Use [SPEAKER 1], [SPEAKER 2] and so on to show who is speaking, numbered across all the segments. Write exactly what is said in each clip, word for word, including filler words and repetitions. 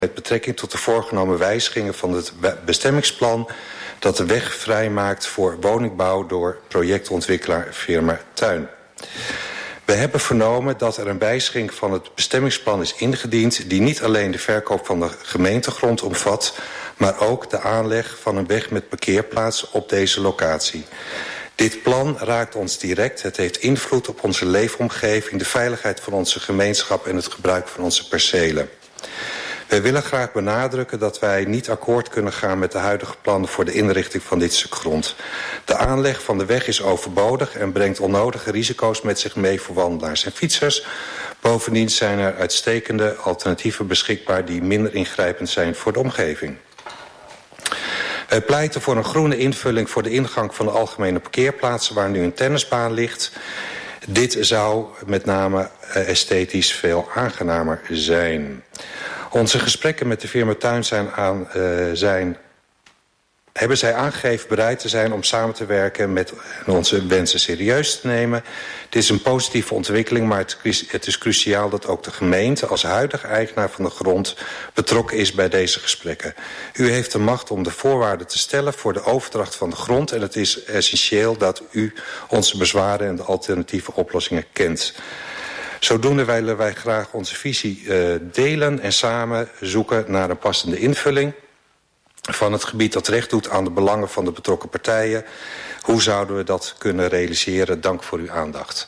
[SPEAKER 1] met betrekking tot de voorgenomen wijzigingen van het bestemmingsplan dat de weg vrijmaakt voor woningbouw door projectontwikkelaar firma Tuin. We hebben vernomen dat er een wijziging van het bestemmingsplan is ingediend die niet alleen de verkoop van de gemeentegrond omvat, maar ook de aanleg van een weg met parkeerplaats op deze locatie. Dit plan raakt ons direct. Het heeft invloed op onze leefomgeving, de veiligheid van onze gemeenschap en het gebruik van onze percelen. Wij willen graag benadrukken dat wij niet akkoord kunnen gaan met de huidige plannen voor de inrichting van dit stuk grond. De aanleg van de weg is overbodig en brengt onnodige risico's met zich mee voor wandelaars en fietsers. Bovendien zijn er uitstekende alternatieven beschikbaar die minder ingrijpend zijn voor de omgeving. Wij pleiten voor een groene invulling voor de ingang van de algemene parkeerplaatsen waar nu een tennisbaan ligt. Dit zou met name esthetisch veel aangenamer zijn. Onze gesprekken met de firma Tuin zijn aan, uh, zijn, hebben zij aangegeven bereid te zijn om samen te werken met onze wensen serieus te nemen. Dit is een positieve ontwikkeling, maar het, het is cruciaal dat ook de gemeente als huidige eigenaar van de grond betrokken is bij deze gesprekken. U heeft de macht om de voorwaarden te stellen voor de overdracht van de grond en het is essentieel dat u onze bezwaren en de alternatieve oplossingen kent. Zodoende willen wij graag onze visie uh, delen en samen zoeken naar een passende invulling van het gebied dat recht doet aan de belangen van de betrokken partijen. Hoe zouden we dat kunnen realiseren? Dank voor uw aandacht.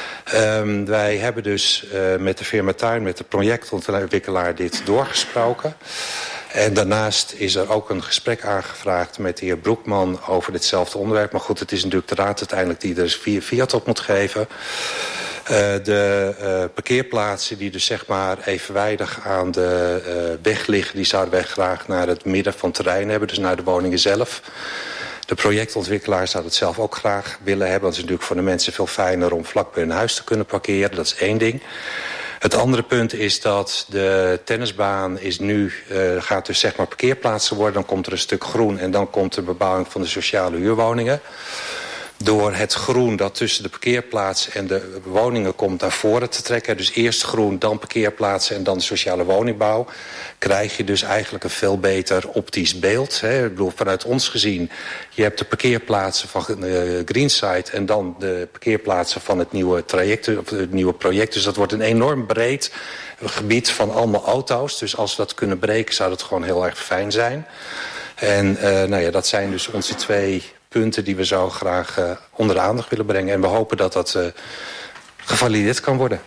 [SPEAKER 1] Um, wij hebben dus uh, met de firma Tuin, met de projectontwikkelaar dit doorgesproken. En daarnaast is er ook een gesprek aangevraagd met de heer Broekman over ditzelfde onderwerp. Maar goed, het is natuurlijk de raad uiteindelijk die er via fiat op moet geven. Uh, de uh, parkeerplaatsen die dus zeg maar evenwijdig aan de uh, weg liggen, die zouden wij graag naar het midden van het terrein hebben, dus naar de woningen zelf. De projectontwikkelaar zou het zelf ook graag willen hebben. Want het is natuurlijk voor de mensen veel fijner om vlak bij hun huis te kunnen parkeren. Dat is één ding. Het andere punt is dat de tennisbaan is nu, uh, gaat dus zeg maar parkeerplaatsen worden. Dan komt er een stuk groen en dan komt de bebouwing van de sociale huurwoningen. Door het groen dat tussen de parkeerplaats en de woningen komt naar voren te trekken. Dus eerst groen, dan parkeerplaatsen en dan de sociale woningbouw. Krijg je dus eigenlijk een veel beter optisch beeld. Hè. Ik bedoel, vanuit ons gezien, je hebt de parkeerplaatsen van uh, Greenside en dan de parkeerplaatsen van het nieuwe traject, of het nieuwe project. Dus dat wordt een enorm breed gebied van allemaal auto's. Dus als we dat kunnen breken, zou dat gewoon heel erg fijn zijn. En uh, nou ja, dat zijn dus onze twee punten die we zo graag uh, onder de aandacht willen brengen. En we hopen dat dat uh, gevalideerd kan worden.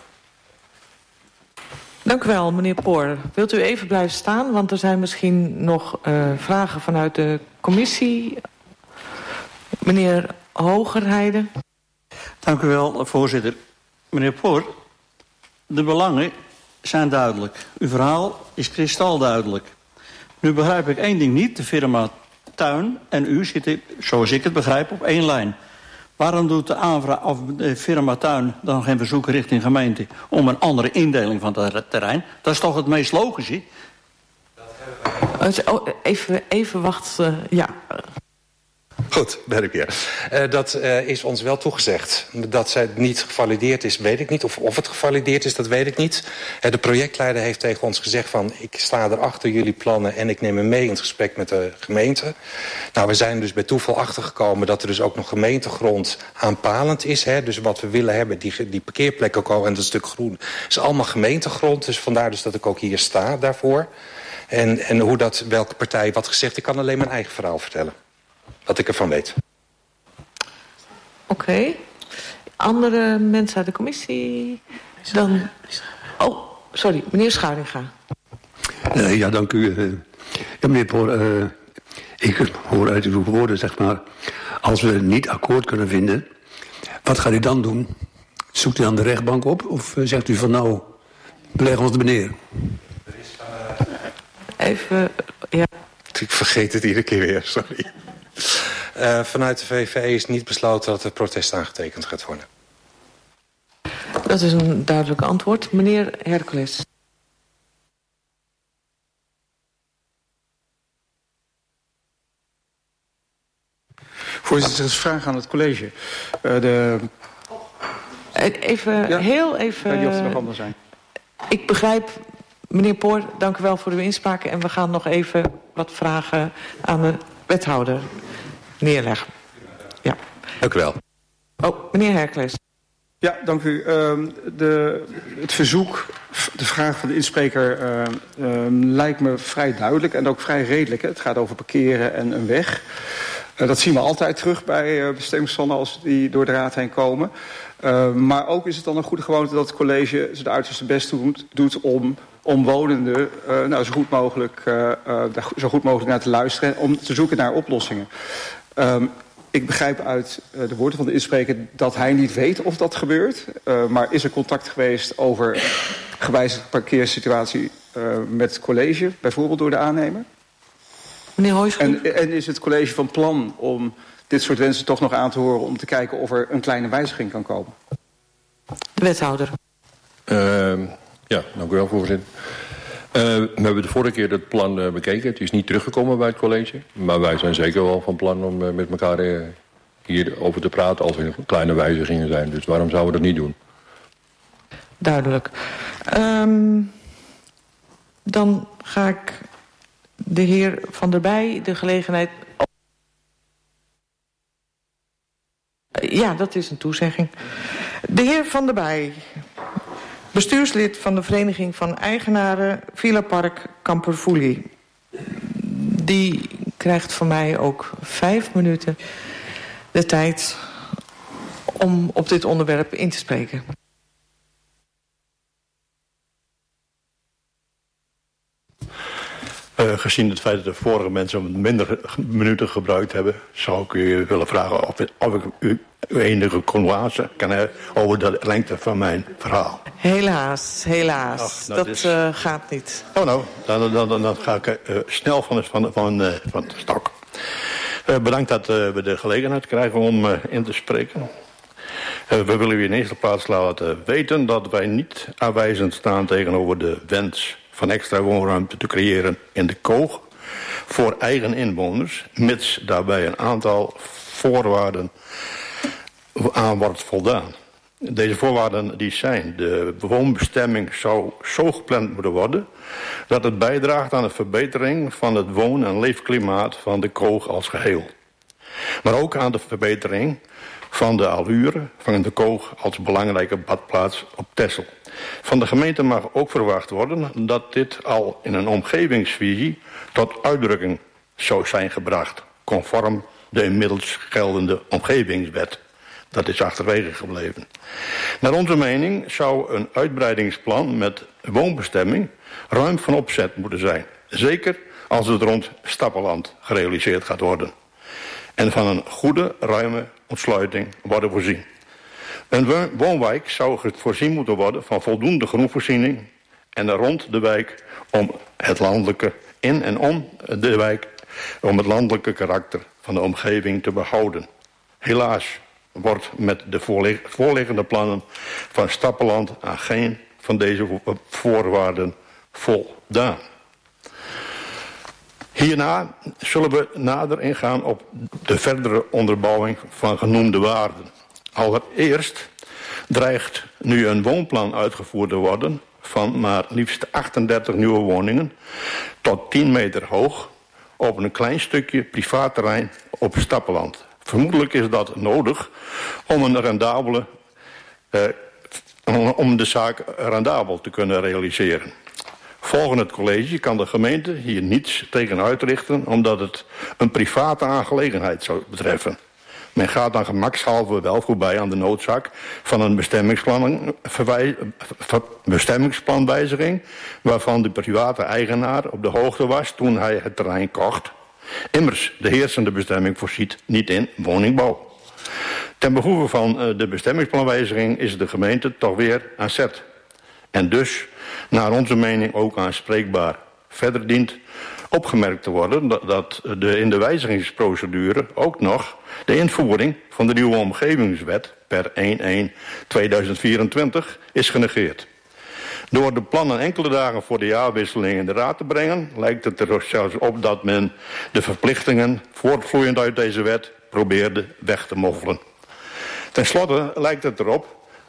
[SPEAKER 2] Dank u wel, meneer Poor. Wilt u even blijven staan? Want er zijn misschien nog uh, vragen vanuit de commissie. Meneer Hogerheide.
[SPEAKER 3] Dank u wel, voorzitter. Meneer Poor, de belangen zijn duidelijk. Uw verhaal is kristalduidelijk. Nu begrijp ik één ding niet. De firma Tuin en u zitten, zoals ik het begrijp, op één lijn. Waarom doet de, aanvraag, of de firma Tuin dan geen verzoek richting gemeente om een andere indeling van het terrein? Dat is toch het meest logische?
[SPEAKER 2] Oh, even, even wachten, ja.
[SPEAKER 1] Goed, ben ik weer. Uh, dat uh, is ons wel toegezegd. Dat het niet gevalideerd is, weet ik niet. Of, of het gevalideerd is, dat weet ik niet. Uh, de projectleider heeft tegen ons gezegd van, ik sta er achter jullie plannen en ik neem hem mee in het gesprek met de gemeente. Nou, we zijn dus bij toeval achtergekomen dat er dus ook nog gemeentegrond aanpalend is. Hè. Dus wat we willen hebben, die, die parkeerplekken ook en dat stuk groen, is allemaal gemeentegrond. Dus vandaar dus dat ik ook hier sta daarvoor. En, en hoe dat, welke partij wat gezegd, ik kan alleen mijn eigen verhaal vertellen. Wat ik ervan weet.
[SPEAKER 2] Oké. Okay. Andere mensen uit de commissie? Dan... Oh, sorry. Meneer Schuiringa.
[SPEAKER 4] Uh, ja, dank u. Uh, ja, meneer Poor, uh, ik hoor uit uw woorden, zeg maar, als we niet akkoord kunnen vinden, wat gaat u dan doen? Zoekt u dan de rechtbank op? Of uh, zegt u van nou, beleg ons de meneer?
[SPEAKER 2] Even, ja.
[SPEAKER 1] Ik vergeet het iedere keer weer, sorry. Uh, vanuit de V V E is niet besloten dat het protest aangetekend gaat worden.
[SPEAKER 2] Dat is een duidelijk antwoord. Meneer Hercules.
[SPEAKER 5] Voorzitter, er is een vraag aan het college. Uh, de...
[SPEAKER 2] Even, ja? heel even...
[SPEAKER 5] Ik weet niet of er nog anders zijn.
[SPEAKER 2] Ik begrijp Meneer Poor, dank u wel voor uw inspraak. En we gaan nog even wat vragen aan de wethouder neerleggen. Ja.
[SPEAKER 6] Dank u wel.
[SPEAKER 2] Oh, meneer Hercules.
[SPEAKER 5] Ja, dank u. Uh, de, het verzoek, de vraag van de inspreker uh, uh, lijkt me vrij duidelijk en ook vrij redelijk. Hè? Het gaat over parkeren en een weg. Uh, dat zien we altijd terug bij uh, bestemmingsplannen als die door de raad heen komen. Uh, maar ook is het dan een goede gewoonte dat het college zijn uiterste best doet, doet om omwonenden uh, nou, zo, goed mogelijk, uh, uh, zo goed mogelijk naar te luisteren en om te zoeken naar oplossingen. Um, Ik begrijp uit uh, de woorden van de inspreker dat hij niet weet of dat gebeurt. Uh, maar is er contact geweest over gewijzigde parkeersituatie uh, met het college, bijvoorbeeld door de aannemer?
[SPEAKER 2] Meneer Hooijschoen.
[SPEAKER 5] En, en is het college van plan om dit soort wensen toch nog aan te horen om te kijken of er een kleine wijziging kan komen?
[SPEAKER 2] De wethouder.
[SPEAKER 7] Uh, ja, dank u wel, voorzitter. Uh, we hebben de vorige keer het plan uh, bekeken. Het is niet teruggekomen bij het college. Maar wij zijn zeker wel van plan om uh, met elkaar uh, hierover te praten als er kleine wijzigingen zijn. Dus waarom zouden we dat niet doen?
[SPEAKER 2] Duidelijk. Um, dan ga ik de heer Van der Bij de gelegenheid... Ja, dat is een toezegging. De heer Van der Bij... bestuurslid van de Vereniging van Eigenaren Villa Park Kamperfoelie. Die krijgt van mij ook vijf minuten de tijd om op dit onderwerp in te spreken.
[SPEAKER 8] Uh, gezien het feit dat de vorige mensen minder minuten gebruikt hebben, zou ik u willen vragen of, of ik u enige condoleance kan hebben over de lengte van mijn verhaal.
[SPEAKER 2] Helaas, helaas. Ach, nou, dat is... uh, gaat niet.
[SPEAKER 8] Oh nou, dan, dan, dan, dan ga ik uh, snel van, van, van, uh, van de stok. Uh, bedankt dat uh, we de gelegenheid krijgen om uh, in te spreken. Uh, we willen u in eerste plaats laten weten dat wij niet aanwijzend staan tegenover de wens van extra woonruimte te creëren in de Koog voor eigen inwoners, mits daarbij een aantal voorwaarden aan wordt voldaan. Deze voorwaarden die zijn: de woonbestemming zou zo gepland moeten worden dat het bijdraagt aan de verbetering van het woon- en leefklimaat van de Koog als geheel. Maar ook aan de verbetering van de allure van de Koog als belangrijke badplaats op Texel. Van de gemeente mag ook verwacht worden dat dit al in een omgevingsvisie tot uitdrukking zou zijn gebracht, conform de inmiddels geldende omgevingswet. Dat is achterwege gebleven. Naar onze mening zou een uitbreidingsplan met woonbestemming ruim van opzet moeten zijn. Zeker als het rond Stappeland gerealiseerd gaat worden. En van een goede, ruime ontsluiting worden voorzien. Een woonwijk zou voorzien moeten worden van voldoende groenvoorziening en rond de wijk om het landelijke, in en om de wijk, om het landelijke karakter van de omgeving te behouden. Helaas wordt met de voorliggende plannen van Stappeland aan geen van deze voorwaarden voldaan. Hierna zullen we nader ingaan op de verdere onderbouwing van genoemde waarden. Allereerst dreigt nu een woonplan uitgevoerd te worden van maar liefst achtendertig nieuwe woningen tot tien meter hoog op een klein stukje privaatterrein op Stappeland. Vermoedelijk is dat nodig om een rendabele, eh, om de zaak rendabel te kunnen realiseren. Volgens het college kan de gemeente hier niets tegen uitrichten omdat het een private aangelegenheid zou betreffen. Men gaat dan gemakshalve wel voorbij aan de noodzaak van een bestemmingsplan, verwij, ver, bestemmingsplanwijziging waarvan de private eigenaar op de hoogte was toen hij het terrein kocht. Immers, de heersende bestemming voorziet niet in woningbouw. Ten behoeve van de bestemmingsplanwijziging is de gemeente toch weer aan zet. En dus, naar onze mening, ook aanspreekbaar. Verder dient opgemerkt te worden dat de, in de wijzigingsprocedure ook nog de invoering van de nieuwe omgevingswet per één één tweeduizend vierentwintig is genegeerd. Door de plannen enkele dagen voor de jaarwisseling in de raad te brengen, lijkt het er zelfs op dat men de verplichtingen voortvloeiend uit deze wet probeerde weg te moffelen. Ten slotte lijkt het erop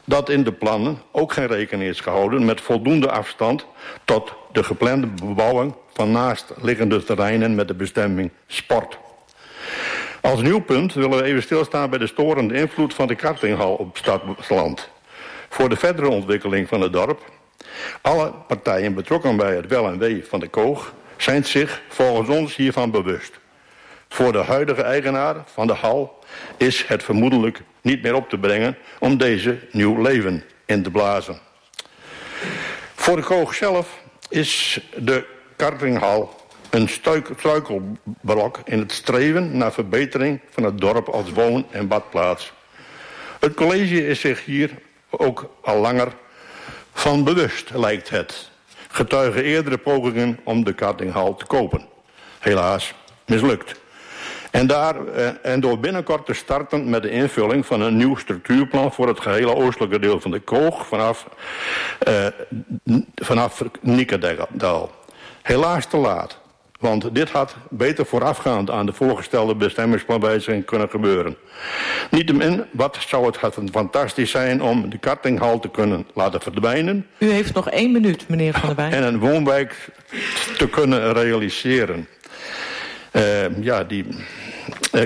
[SPEAKER 8] dat in de plannen ook geen rekening is gehouden met voldoende afstand tot de geplande bebouwing van naastliggende terreinen met de bestemming sport. Als nieuw punt willen we even stilstaan bij de storende invloed van de kartinghal op stadsland. Voor de verdere ontwikkeling van het dorp. Alle partijen betrokken bij het wel en wee van de Koog zijn zich volgens ons hiervan bewust. Voor de huidige eigenaar van de hal is het vermoedelijk niet meer op te brengen om deze nieuw leven in te blazen. Voor de Koog zelf is de kartinghal een struikelblok in het streven naar verbetering van het dorp als woon- en badplaats. Het college is zich hier ook al langer van bewust, lijkt het. Getuigen eerdere pogingen om de kartinghal te kopen. Helaas mislukt. En, daar, en door binnenkort te starten met de invulling van een nieuw structuurplan voor het gehele oostelijke deel van de Koog vanaf, eh, vanaf Niekerdal. Helaas te laat. Want dit had beter voorafgaand aan de voorgestelde bestemmingsplanwijziging kunnen gebeuren. Niettemin, wat zou het fantastisch zijn om de kartinghal te kunnen laten verdwijnen.
[SPEAKER 2] U heeft nog één minuut, meneer Van der Bij.
[SPEAKER 8] En een woonwijk te kunnen realiseren. Uh, ja, die... Uh,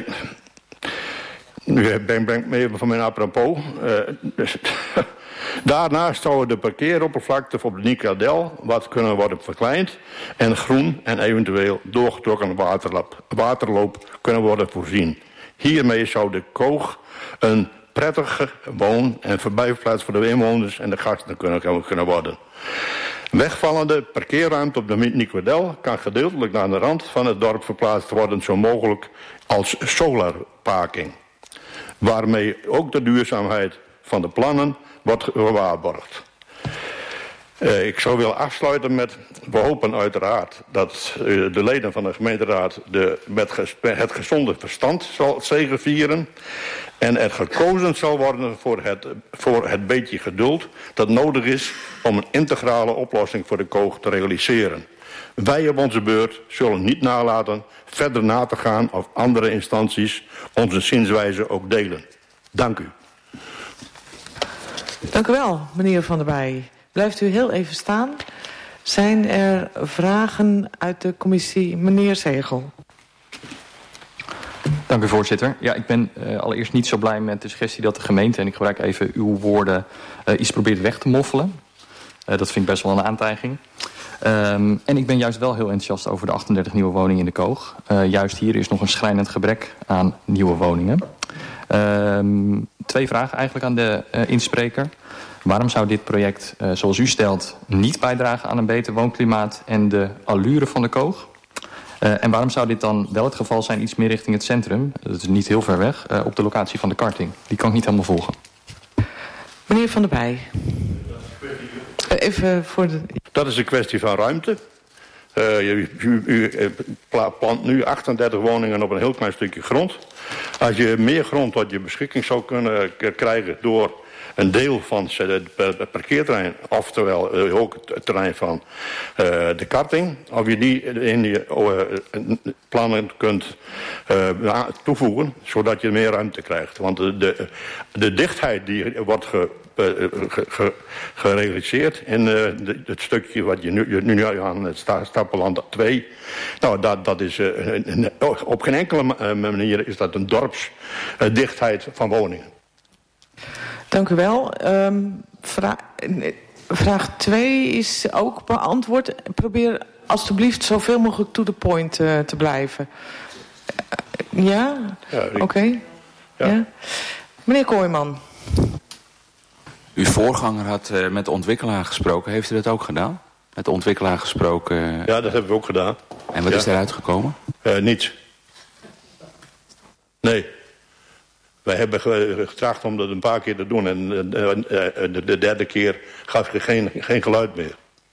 [SPEAKER 8] nu ben ik even van mijn apropos. Uh, dus, daarnaast zouden de parkeeroppervlakte op de Niekerdal wat kunnen worden verkleind en groen en eventueel doorgetrokken waterloop, waterloop kunnen worden voorzien. Hiermee zou de Koog een prettige woon- en verblijfplaats voor de inwoners en de gasten kunnen, kunnen worden. Wegvallende parkeerruimte op de Niekerdal kan gedeeltelijk naar de rand van het dorp verplaatst worden, zo mogelijk als solarparking. Waarmee ook de duurzaamheid van de plannen wordt gewaarborgd. Uh, ik zou willen afsluiten met, we hopen uiteraard dat uh, de leden van de gemeenteraad de, met gespe, het gezonde verstand zal zegevieren en er gekozen zal worden voor het, voor het beetje geduld dat nodig is om een integrale oplossing voor de Koog te realiseren. Wij op onze beurt zullen niet nalaten verder na te gaan of andere instanties onze zienswijze ook delen. Dank u.
[SPEAKER 2] Dank u wel, meneer Van der Bij. Blijft u heel even staan. Zijn er vragen uit de commissie? Meneer Zegel.
[SPEAKER 6] Dank u, voorzitter. Ja, ik ben uh, allereerst niet zo blij met de suggestie dat de gemeente, en ik gebruik even uw woorden, uh, iets probeert weg te moffelen. Uh, dat vind ik best wel een aantijging. Um, en ik ben juist wel heel enthousiast over de achtendertig nieuwe woningen in de Koog. Uh, juist hier is nog een schrijnend gebrek aan nieuwe woningen. Um, twee vragen eigenlijk aan de uh, inspreker. Waarom zou dit project, uh, zoals u stelt, niet bijdragen aan een beter woonklimaat en de allure van de Koog? Uh, en waarom zou dit dan wel het geval zijn, iets meer richting het centrum, dat is niet heel ver weg, uh, op de locatie van de karting? Die kan ik niet helemaal volgen.
[SPEAKER 2] Meneer Van der Bij. Even voor de...
[SPEAKER 8] Dat is een kwestie van ruimte. Uh, u, u, u plant nu achtendertig woningen op een heel klein stukje grond. Als je meer grond tot je beschikking zou kunnen krijgen door een deel van het parkeerterrein, oftewel uh, ook het terrein van uh, de karting, of je die in je uh, plannen kunt uh, toevoegen, zodat je meer ruimte krijgt. Want de, de, de dichtheid die wordt ge, uh, ge, ge, gerealiseerd in uh, de, het stukje wat je nu, nu aan het Stappeland twee, nou, dat, dat is uh, een, op geen enkele manier is dat een dorpsdichtheid van woningen.
[SPEAKER 2] Dank u wel. Um, vra vraag twee is ook beantwoord. Probeer alstublieft zoveel mogelijk to the point uh, te blijven. Uh, ja? ja Oké. Okay. Ja. Ja. Meneer Kooijman.
[SPEAKER 9] Uw voorganger had uh, met de ontwikkelaar gesproken. Heeft u dat ook gedaan? Met de ontwikkelaar gesproken? Uh...
[SPEAKER 8] Ja, dat hebben we ook gedaan.
[SPEAKER 9] En wat
[SPEAKER 8] ja.
[SPEAKER 9] is eruit gekomen?
[SPEAKER 8] Uh, niets. Nee. Wij hebben getracht om dat een paar keer te doen en de, de derde keer gaf je geen, geen geluid meer.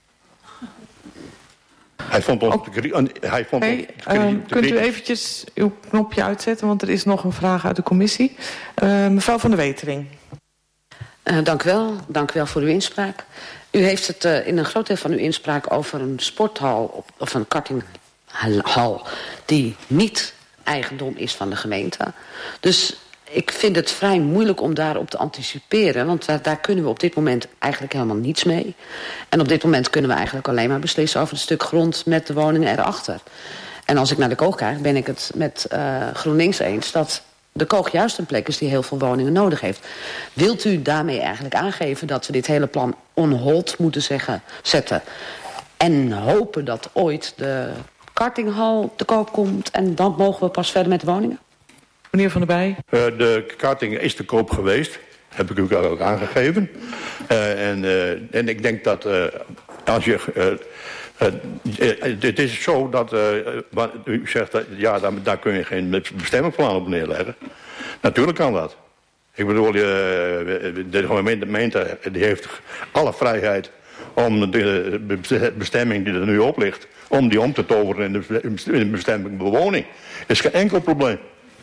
[SPEAKER 8] Hij vond ons...
[SPEAKER 2] Oh.
[SPEAKER 8] Te, hij vond
[SPEAKER 2] hey,
[SPEAKER 8] ons te,
[SPEAKER 2] uh,
[SPEAKER 8] te
[SPEAKER 2] kunt u eventjes uw knopje uitzetten, want er is nog een vraag uit de commissie. Uh, mevrouw Van der Wetering.
[SPEAKER 10] Uh, dank u wel. Dank u wel voor uw inspraak. U heeft het uh, in een groot deel van uw inspraak over een sporthal op, of een kartinghal die niet eigendom is van de gemeente. Dus ik vind het vrij moeilijk om daarop te anticiperen. Want daar, daar kunnen we op dit moment eigenlijk helemaal niets mee. En op dit moment kunnen we eigenlijk alleen maar beslissen over het stuk grond met de woningen erachter. En als ik naar de Koog kijk, ben ik het met uh, GroenLinks eens dat de Koog juist een plek is die heel veel woningen nodig heeft. Wilt u daarmee eigenlijk aangeven dat we dit hele plan on hold moeten zeggen, zetten? En hopen dat ooit de kartinghal te koop komt en dan mogen we pas verder met de woningen?
[SPEAKER 2] Meneer Van der Bij.
[SPEAKER 8] Uh, de karting is te koop geweest. Heb ik u ook aangegeven. Uh, en, uh, en ik denk dat uh, als je... Uh, uh, het is zo dat uh, wat u zegt, dat, ja, daar, daar kun je geen bestemmingsplan op neerleggen. Natuurlijk kan dat. Ik bedoel, uh, de gemeente die heeft alle vrijheid om de bestemming die er nu op ligt, om die om te toveren in de, in de bestemming bewoning. Dat is geen enkel probleem.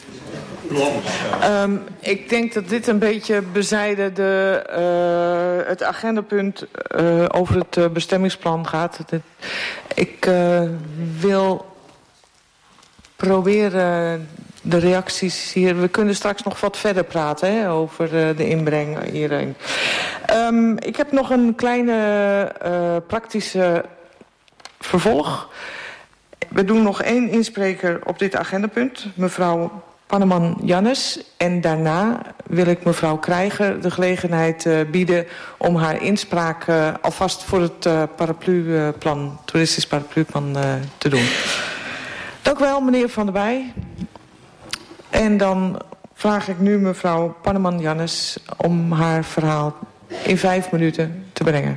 [SPEAKER 2] Um, ik denk dat dit een beetje bezijden de, uh, het agendapunt uh, over het uh, bestemmingsplan gaat. Ik uh, wil proberen de reacties hier. We kunnen straks nog wat verder praten hè, over uh, de inbreng hierheen. Um, ik heb nog een kleine uh, praktische vervolg. We doen nog één inspreker op dit agendapunt, mevrouw Panneman-Jannes. En daarna wil ik mevrouw Krijger de gelegenheid uh, bieden om haar inspraak uh, alvast voor het uh, paraplu-plan, toeristisch paraplu-plan uh, te doen. Dank u wel, meneer Van der Bij. En dan vraag ik nu mevrouw Panneman-Jannes om haar verhaal in vijf minuten te brengen.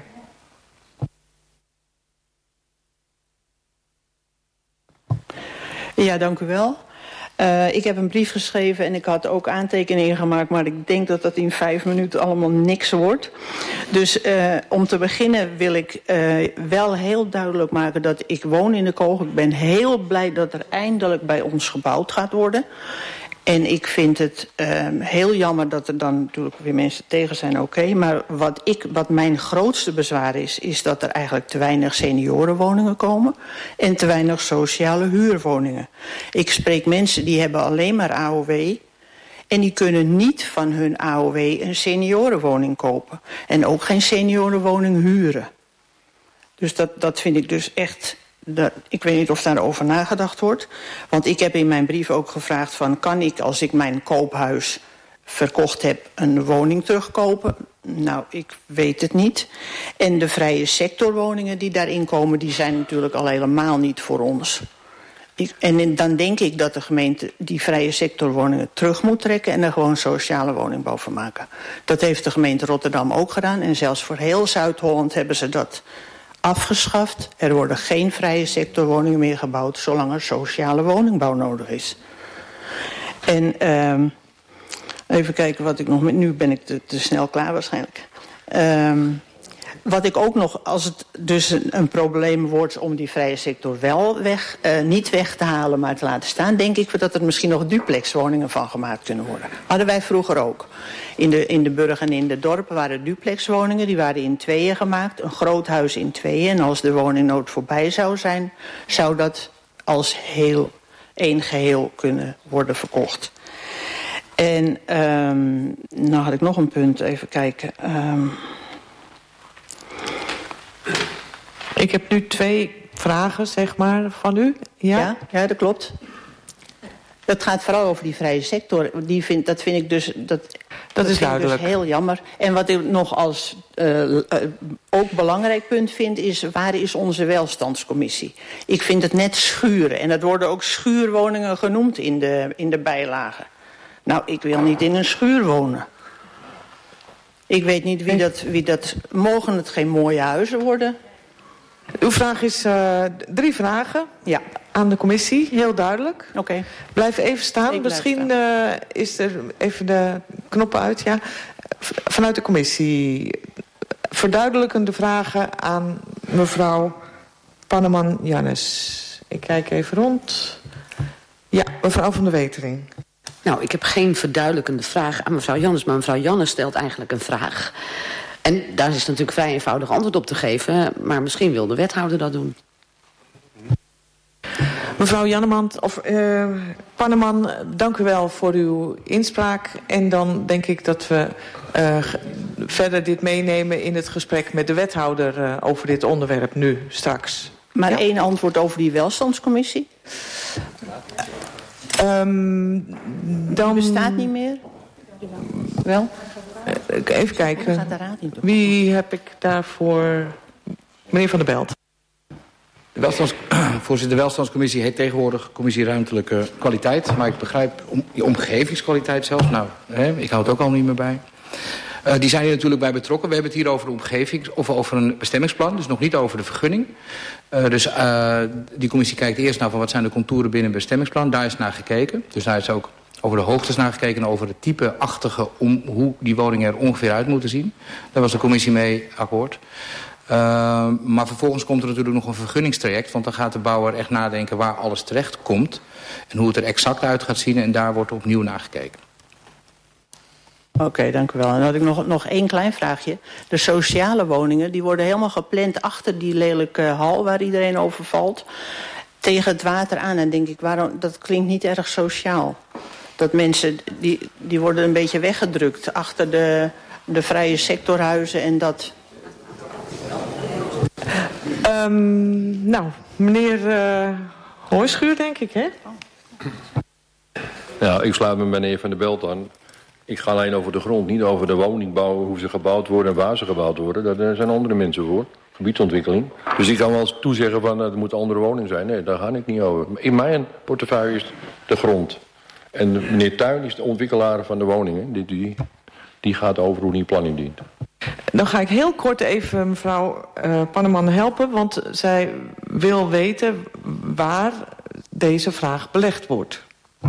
[SPEAKER 11] Ja, dank u wel. Uh, ik heb een brief geschreven en ik had ook aantekeningen gemaakt, maar ik denk dat dat in vijf minuten allemaal niks wordt. Dus uh, om te beginnen wil ik uh, wel heel duidelijk maken dat ik woon in de Koog. Ik ben heel blij dat er eindelijk bij ons gebouwd gaat worden. En ik vind het uh, heel jammer dat er dan natuurlijk weer mensen tegen zijn, oké. Okay. Maar wat, ik, wat mijn grootste bezwaar is, is dat er eigenlijk te weinig seniorenwoningen komen. En te weinig sociale huurwoningen. Ik spreek mensen die hebben alleen maar A O W. En die kunnen niet van hun A O W een seniorenwoning kopen. En ook geen seniorenwoning huren. Dus dat, dat vind ik dus echt... Dat, ik weet niet of daarover nagedacht wordt. Want ik heb in mijn brief ook gevraagd van... kan ik, als ik mijn koophuis verkocht heb, een woning terugkopen? Nou, ik weet het niet. En de vrije sectorwoningen die daarin komen... die zijn natuurlijk al helemaal niet voor ons. Ik, en dan denk ik dat de gemeente die vrije sectorwoningen terug moet trekken... en er gewoon sociale woningbouw van maken. Dat heeft de gemeente Rotterdam ook gedaan. En zelfs voor heel Zuid-Holland hebben ze dat... afgeschaft. Er worden geen vrije sectorwoningen meer gebouwd... zolang er sociale woningbouw nodig is. En um, even kijken wat ik nog... Met, nu ben ik te, te snel klaar waarschijnlijk. Um, wat ik ook nog... als het dus een, een probleem wordt om die vrije sector wel weg... Uh, niet weg te halen, maar te laten staan... denk ik dat er misschien nog duplexwoningen van gemaakt kunnen worden. Hadden wij vroeger ook. In de, in de burg en in de dorpen waren duplexwoningen. Die waren in tweeën gemaakt. Een groot huis in tweeën. En als de woningnood voorbij zou zijn... zou dat als heel één geheel kunnen worden verkocht. En um, nou had ik nog een punt. Even kijken. Um...
[SPEAKER 2] Ik heb nu twee vragen, zeg maar, van u. Ja,
[SPEAKER 11] ja, ja dat klopt. Dat gaat vooral over die vrije sector. Die vind, dat vind ik dus... Dat, dat,
[SPEAKER 2] dat is
[SPEAKER 11] vind
[SPEAKER 2] duidelijk.
[SPEAKER 11] Ik dus heel jammer. En wat ik nog als uh, uh, ook belangrijk punt vind... is waar is onze welstandscommissie? Ik vind het net schuren. En dat worden ook schuurwoningen genoemd in de, in de bijlagen. Nou, ik wil niet in een schuur wonen. Ik weet niet wie dat... Wie dat mogen het geen mooie huizen worden?
[SPEAKER 2] Uw vraag is uh, drie vragen
[SPEAKER 11] ja.
[SPEAKER 2] aan de commissie, heel duidelijk.
[SPEAKER 11] Oké. Okay.
[SPEAKER 2] Blijf even staan.
[SPEAKER 11] Ik
[SPEAKER 2] Misschien
[SPEAKER 11] staan.
[SPEAKER 2] Uh, is er even de knoppen uit. Ja. Vanuit de commissie verduidelijkende vragen aan mevrouw Panneman-Jannes. Ik kijk even rond. Ja, mevrouw Van der Wetering.
[SPEAKER 10] Nou, ik heb geen verduidelijkende vraag aan mevrouw Jannes... maar mevrouw Jannes stelt eigenlijk een vraag... En daar is natuurlijk vrij eenvoudig antwoord op te geven... maar misschien wil de wethouder dat doen.
[SPEAKER 2] Mevrouw Janneman, of uh, Panneman, dank u wel voor uw inspraak. En dan denk ik dat we uh, verder dit meenemen in het gesprek met de wethouder uh, over dit onderwerp nu straks.
[SPEAKER 11] Maar
[SPEAKER 2] ja?
[SPEAKER 11] één antwoord over die welstandscommissie?
[SPEAKER 2] Um, dan...
[SPEAKER 11] Die bestaat niet meer? Wel?
[SPEAKER 2] Uh, even kijken.
[SPEAKER 11] Gaat de raad niet doen?
[SPEAKER 2] Wie heb ik daarvoor? Meneer Van der Belt.
[SPEAKER 12] De welstands, voorzitter, de welstandscommissie heet tegenwoordig Commissie Ruimtelijke Kwaliteit. Maar ik begrijp om, omgevingskwaliteit zelfs. Nou, hè, ik hou het ook al niet meer bij. Uh, die zijn hier natuurlijk bij betrokken. We hebben het hier over de omgeving of over een bestemmingsplan. Dus nog niet over de vergunning. Uh, dus uh, die commissie kijkt eerst naar van wat zijn de contouren binnen een bestemmingsplan. Daar is naar gekeken. Dus daar is ook over de hoogtes naar gekeken en over het type-achtige om hoe die woningen er ongeveer uit moeten zien. Daar was de commissie mee akkoord. Uh, maar vervolgens komt er natuurlijk nog een vergunningstraject. Want dan gaat de bouwer echt nadenken waar alles terecht komt. En hoe het er exact uit gaat zien. En daar wordt opnieuw naar gekeken.
[SPEAKER 11] Oké, okay, dank u wel. En dan had ik nog, nog één klein vraagje. De sociale woningen die worden helemaal gepland achter die lelijke hal waar iedereen over valt. Tegen het water aan. En denk ik, waarom, dat klinkt niet erg sociaal. Dat mensen, die, die worden een beetje weggedrukt achter de, de vrije sectorhuizen en dat...
[SPEAKER 2] Um, nou, meneer uh, Hooischuur, denk ik, hè?
[SPEAKER 7] Ja, ik sluit me bij meneer Van der Belt aan. Ik ga alleen over de grond, niet over de woningbouw, hoe ze gebouwd worden en waar ze gebouwd worden. Daar zijn andere mensen voor, gebiedsontwikkeling. Dus ik kan wel eens toezeggen van, het moet een andere woning zijn. Nee, daar ga ik niet over. In mijn portefeuille is de grond. En meneer Tuin is de ontwikkelaar van de woningen. Die, die, die gaat over hoe die planning dient.
[SPEAKER 2] Dan ga ik heel kort even mevrouw uh, Panneman helpen, want zij wil weten waar deze vraag belegd wordt.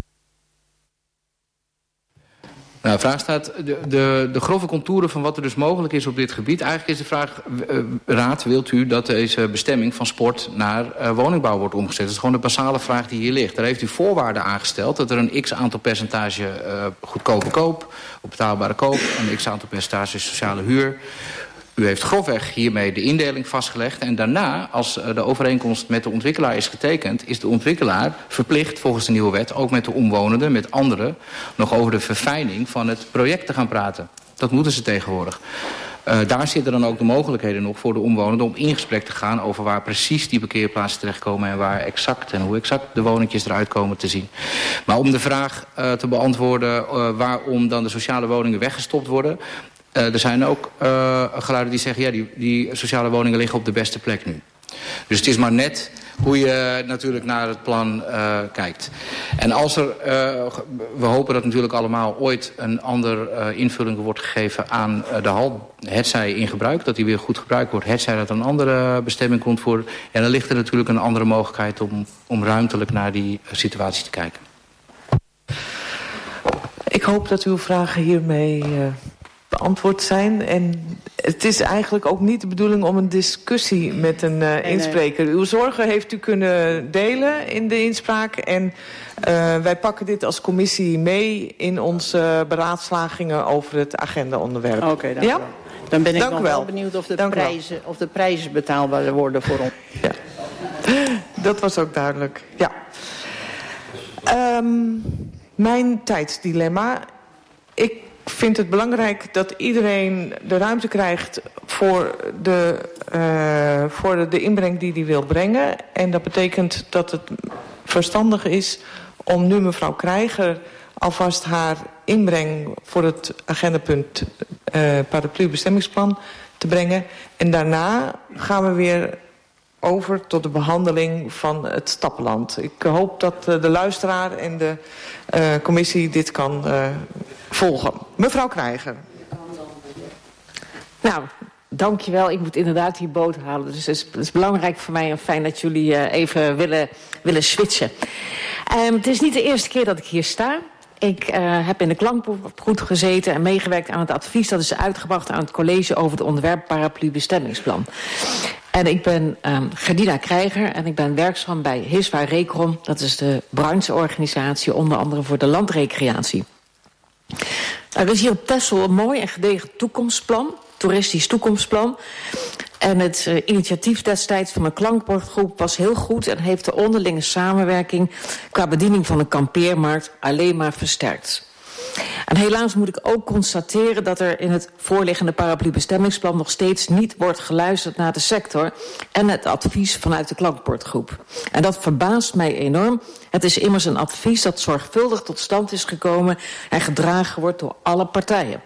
[SPEAKER 12] Nou, de vraag staat, de, de, de grove contouren van wat er dus mogelijk is op dit gebied. Eigenlijk is de vraag, uh, Raad, wilt u dat deze bestemming van sport naar uh, woningbouw wordt omgezet? Dat is gewoon de basale vraag die hier ligt. Daar heeft u voorwaarden aangesteld dat er een x-aantal percentage uh, goedkope koop, op betaalbare koop, een x-aantal percentage sociale huur. U heeft grofweg hiermee de indeling vastgelegd. En daarna, als de overeenkomst met de ontwikkelaar is getekend, is de ontwikkelaar verplicht volgens de nieuwe wet, ook met de omwonenden, met anderen, nog over de verfijning van het project te gaan praten. Dat moeten ze tegenwoordig. Uh, daar zitten dan ook de mogelijkheden nog voor de omwonenden om in gesprek te gaan over waar precies die parkeerplaatsen terechtkomen en waar exact en hoe exact de woningjes eruit komen te zien. Maar om de vraag uh, te beantwoorden uh, waarom dan de sociale woningen weggestopt worden. Uh, er zijn ook uh, geluiden die zeggen, ja, die, die sociale woningen liggen op de beste plek nu. Dus het is maar net hoe je natuurlijk naar het plan uh, kijkt. En als er, uh, we hopen dat natuurlijk allemaal ooit een andere uh, invulling wordt gegeven aan uh, de hal. Hetzij in gebruik, dat die weer goed gebruikt wordt. Hetzij dat een andere bestemming komt voor. En dan ligt er natuurlijk een andere mogelijkheid om, om ruimtelijk naar die uh, situatie te kijken.
[SPEAKER 2] Ik hoop dat uw vragen hiermee Uh... beantwoord zijn. En het is eigenlijk ook niet de bedoeling om een discussie met een uh, inspreker. Nee, nee. Uw zorgen heeft u kunnen delen in de inspraak. En uh, wij pakken dit als commissie mee in onze beraadslagingen over het agendaonderwerp.
[SPEAKER 11] Oké, okay, dank
[SPEAKER 2] ja?
[SPEAKER 11] u wel. Dan ben ik
[SPEAKER 2] dank
[SPEAKER 11] nog wel benieuwd of de, prijzen, of de prijzen betaalbaar worden voor ons.
[SPEAKER 2] Ja. Dat was ook duidelijk. Ja. Um, mijn tijdsdilemma. Ik Ik vind het belangrijk dat iedereen de ruimte krijgt voor de, uh, voor de inbreng die hij wil brengen. En dat betekent dat het verstandig is om nu mevrouw Krijger alvast haar inbreng voor het agendapunt uh, paraplu-bestemmingsplan te brengen. En daarna gaan we weer over tot de behandeling van het stappenland. Ik hoop dat uh, de luisteraar en de uh, commissie dit kan uh, volgen. Mevrouw Krijger.
[SPEAKER 13] Nou, dankjewel. Ik moet inderdaad die boot halen. Dus het is, het is belangrijk voor mij en fijn dat jullie uh, even willen, willen switchen. Um, het is niet de eerste keer dat ik hier sta. Ik uh, heb in de klankbord gezeten en meegewerkt aan het advies dat is uitgebracht aan het college over het ontwerp paraplu bestemmingsplan. En ik ben um, Gerdina Krijger en ik ben werkzaam bij Hiswa Recrom. Dat is de brancheorganisatie onder andere voor de landrecreatie. Er is hier op Texel een mooi en gedegen toekomstplan, toeristisch toekomstplan. En het uh, initiatief destijds van de klankbordgroep was heel goed en heeft de onderlinge samenwerking qua bediening van de kampeermarkt alleen maar versterkt. En helaas moet ik ook constateren dat er in het voorliggende paraplubestemmingsplan nog steeds niet wordt geluisterd naar de sector en het advies vanuit de klankbordgroep. En dat verbaast mij enorm. Het is immers een advies dat zorgvuldig tot stand is gekomen en gedragen wordt door alle partijen.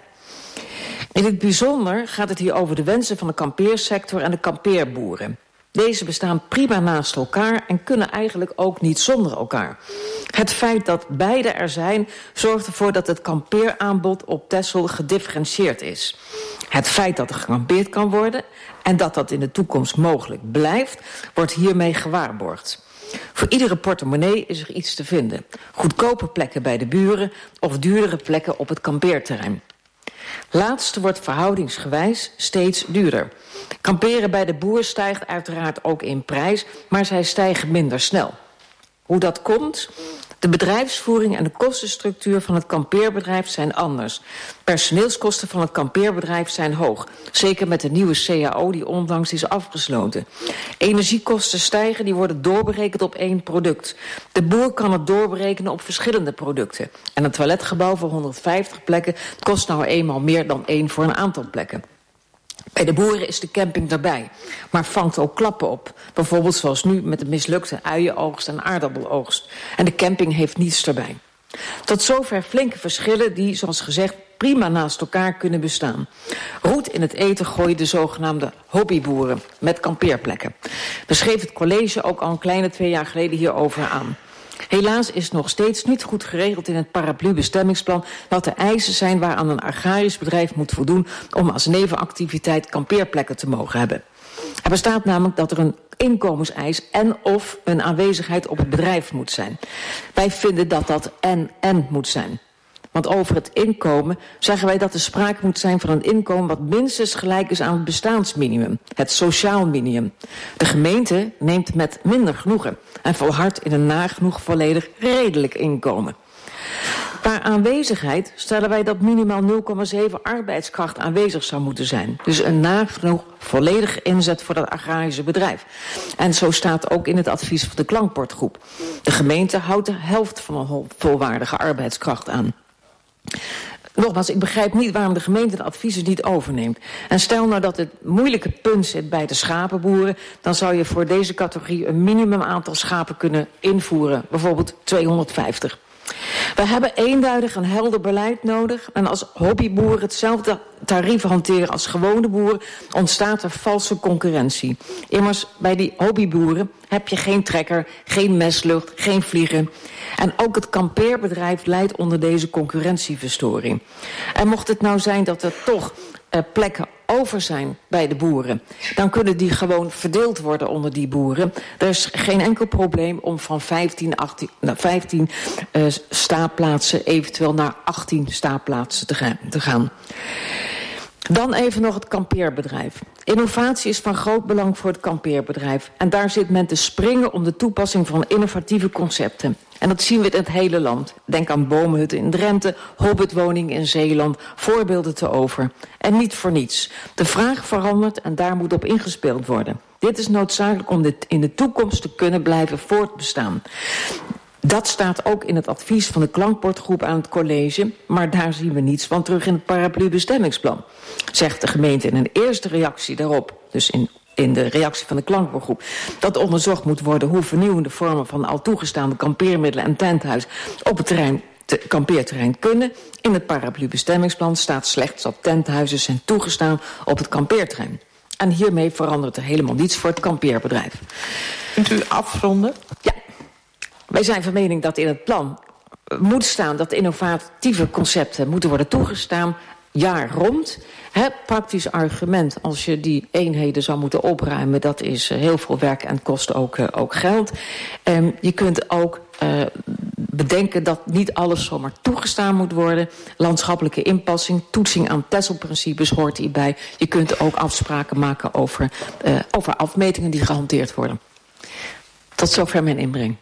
[SPEAKER 13] In het bijzonder gaat het hier over de wensen van de kampeersector en de kampeerboeren. Deze bestaan prima naast elkaar en kunnen eigenlijk ook niet zonder elkaar. Het feit dat beide er zijn zorgt ervoor dat het kampeeraanbod op Texel gedifferentieerd is. Het feit dat er gekampeerd kan worden en dat dat in de toekomst mogelijk blijft, wordt hiermee gewaarborgd. Voor iedere portemonnee is er iets te vinden. Goedkope plekken bij de buren of duurdere plekken op het kampeerterrein. Laatste wordt verhoudingsgewijs steeds duurder. Kamperen bij de boer stijgt uiteraard ook in prijs, maar zij stijgen minder snel. Hoe dat komt? De bedrijfsvoering en de kostenstructuur van het kampeerbedrijf zijn anders. Personeelskosten van het kampeerbedrijf zijn hoog. Zeker met de nieuwe C A O die onlangs is afgesloten. Energiekosten stijgen, die worden doorberekend op één product. De boer kan het doorberekenen op verschillende producten. En een toiletgebouw voor honderdvijftig plekken kost nou eenmaal meer dan één voor een aantal plekken. Bij de boeren is de camping erbij, maar vangt ook klappen op. Bijvoorbeeld zoals nu met de mislukte uienoogst en aardappeloogst. En de camping heeft niets erbij. Tot zover flinke verschillen die, zoals gezegd, prima naast elkaar kunnen bestaan. Roet in het eten gooien de zogenaamde hobbyboeren met kampeerplekken. We schreef het college ook al een kleine twee jaar geleden hierover aan. Helaas is nog steeds niet goed geregeld in het paraplu-bestemmingsplan wat de eisen zijn waaraan een agrarisch bedrijf moet voldoen om als nevenactiviteit kampeerplekken te mogen hebben. Er bestaat namelijk dat er een inkomenseis en of een aanwezigheid op het bedrijf moet zijn. Wij vinden dat dat en-en moet zijn. Want over het inkomen zeggen wij dat er sprake moet zijn van een inkomen wat minstens gelijk is aan het bestaansminimum, het sociaal minimum. De gemeente neemt met minder genoegen en volhardt in een nagenoeg volledig redelijk inkomen. Qua aanwezigheid stellen wij dat minimaal nul komma zeven arbeidskracht aanwezig zou moeten zijn. Dus een nagenoeg volledige inzet voor dat agrarische bedrijf. En zo staat ook in het advies van de klankbordgroep. De gemeente houdt de helft van een volwaardige arbeidskracht aan. Nogmaals, ik begrijp niet waarom de gemeente de adviezen niet overneemt. En stel nou dat het moeilijke punt zit bij de schapenboeren, dan zou je voor deze categorie een minimum aantal schapen kunnen invoeren. Bijvoorbeeld tweehonderdvijftig. We hebben eenduidig en helder beleid nodig. En als hobbyboeren hetzelfde tarief hanteren als gewone boeren, ontstaat er valse concurrentie. Immers, bij die hobbyboeren heb je geen trekker, geen meslucht, geen vliegen. En ook het kampeerbedrijf lijdt onder deze concurrentieverstoring. En mocht het nou zijn dat er toch uh, plekken over zijn bij de boeren, dan kunnen die gewoon verdeeld worden onder die boeren. Er is geen enkel probleem om van vijftien, achttien, nou, vijftien uh, staapplaatsen eventueel naar achttien staapplaatsen te gaan. Te gaan. Dan even nog het kampeerbedrijf. Innovatie is van groot belang voor het kampeerbedrijf. En daar zit men te springen om de toepassing van innovatieve concepten. En dat zien we in het hele land. Denk aan bomenhutten in Drenthe, hobbitwoningen in Zeeland, voorbeelden te over. En niet voor niets. De vraag verandert en daar moet op ingespeeld worden. Dit is noodzakelijk om dit in de toekomst te kunnen blijven voortbestaan. Dat staat ook in het advies van de klankbordgroep aan het college, maar daar zien we niets van terug in het paraplu-bestemmingsplan. Zegt de gemeente in een eerste reactie daarop, dus in, in de reactie van de klankbordgroep, dat onderzocht moet worden hoe vernieuwende vormen van al toegestaande kampeermiddelen en tenthuis op het terrein te, kampeerterrein kunnen. In het paraplu-bestemmingsplan staat slechts dat tenthuizen zijn toegestaan op het kampeerterrein. En hiermee verandert er helemaal niets voor het kampeerbedrijf.
[SPEAKER 2] Kunt u afronden?
[SPEAKER 13] Ja. Wij zijn van mening dat in het plan moet staan dat innovatieve concepten moeten worden toegestaan, jaar rond. Het praktisch argument, als je die eenheden zou moeten opruimen, dat is heel veel werk en kost ook, uh, ook geld. Um, je kunt ook uh, bedenken dat niet alles zomaar toegestaan moet worden. Landschappelijke inpassing, toetsing aan Texelprincipes hoort hierbij. Je kunt ook afspraken maken over, uh, over afmetingen die gehanteerd worden. Tot zover mijn inbreng.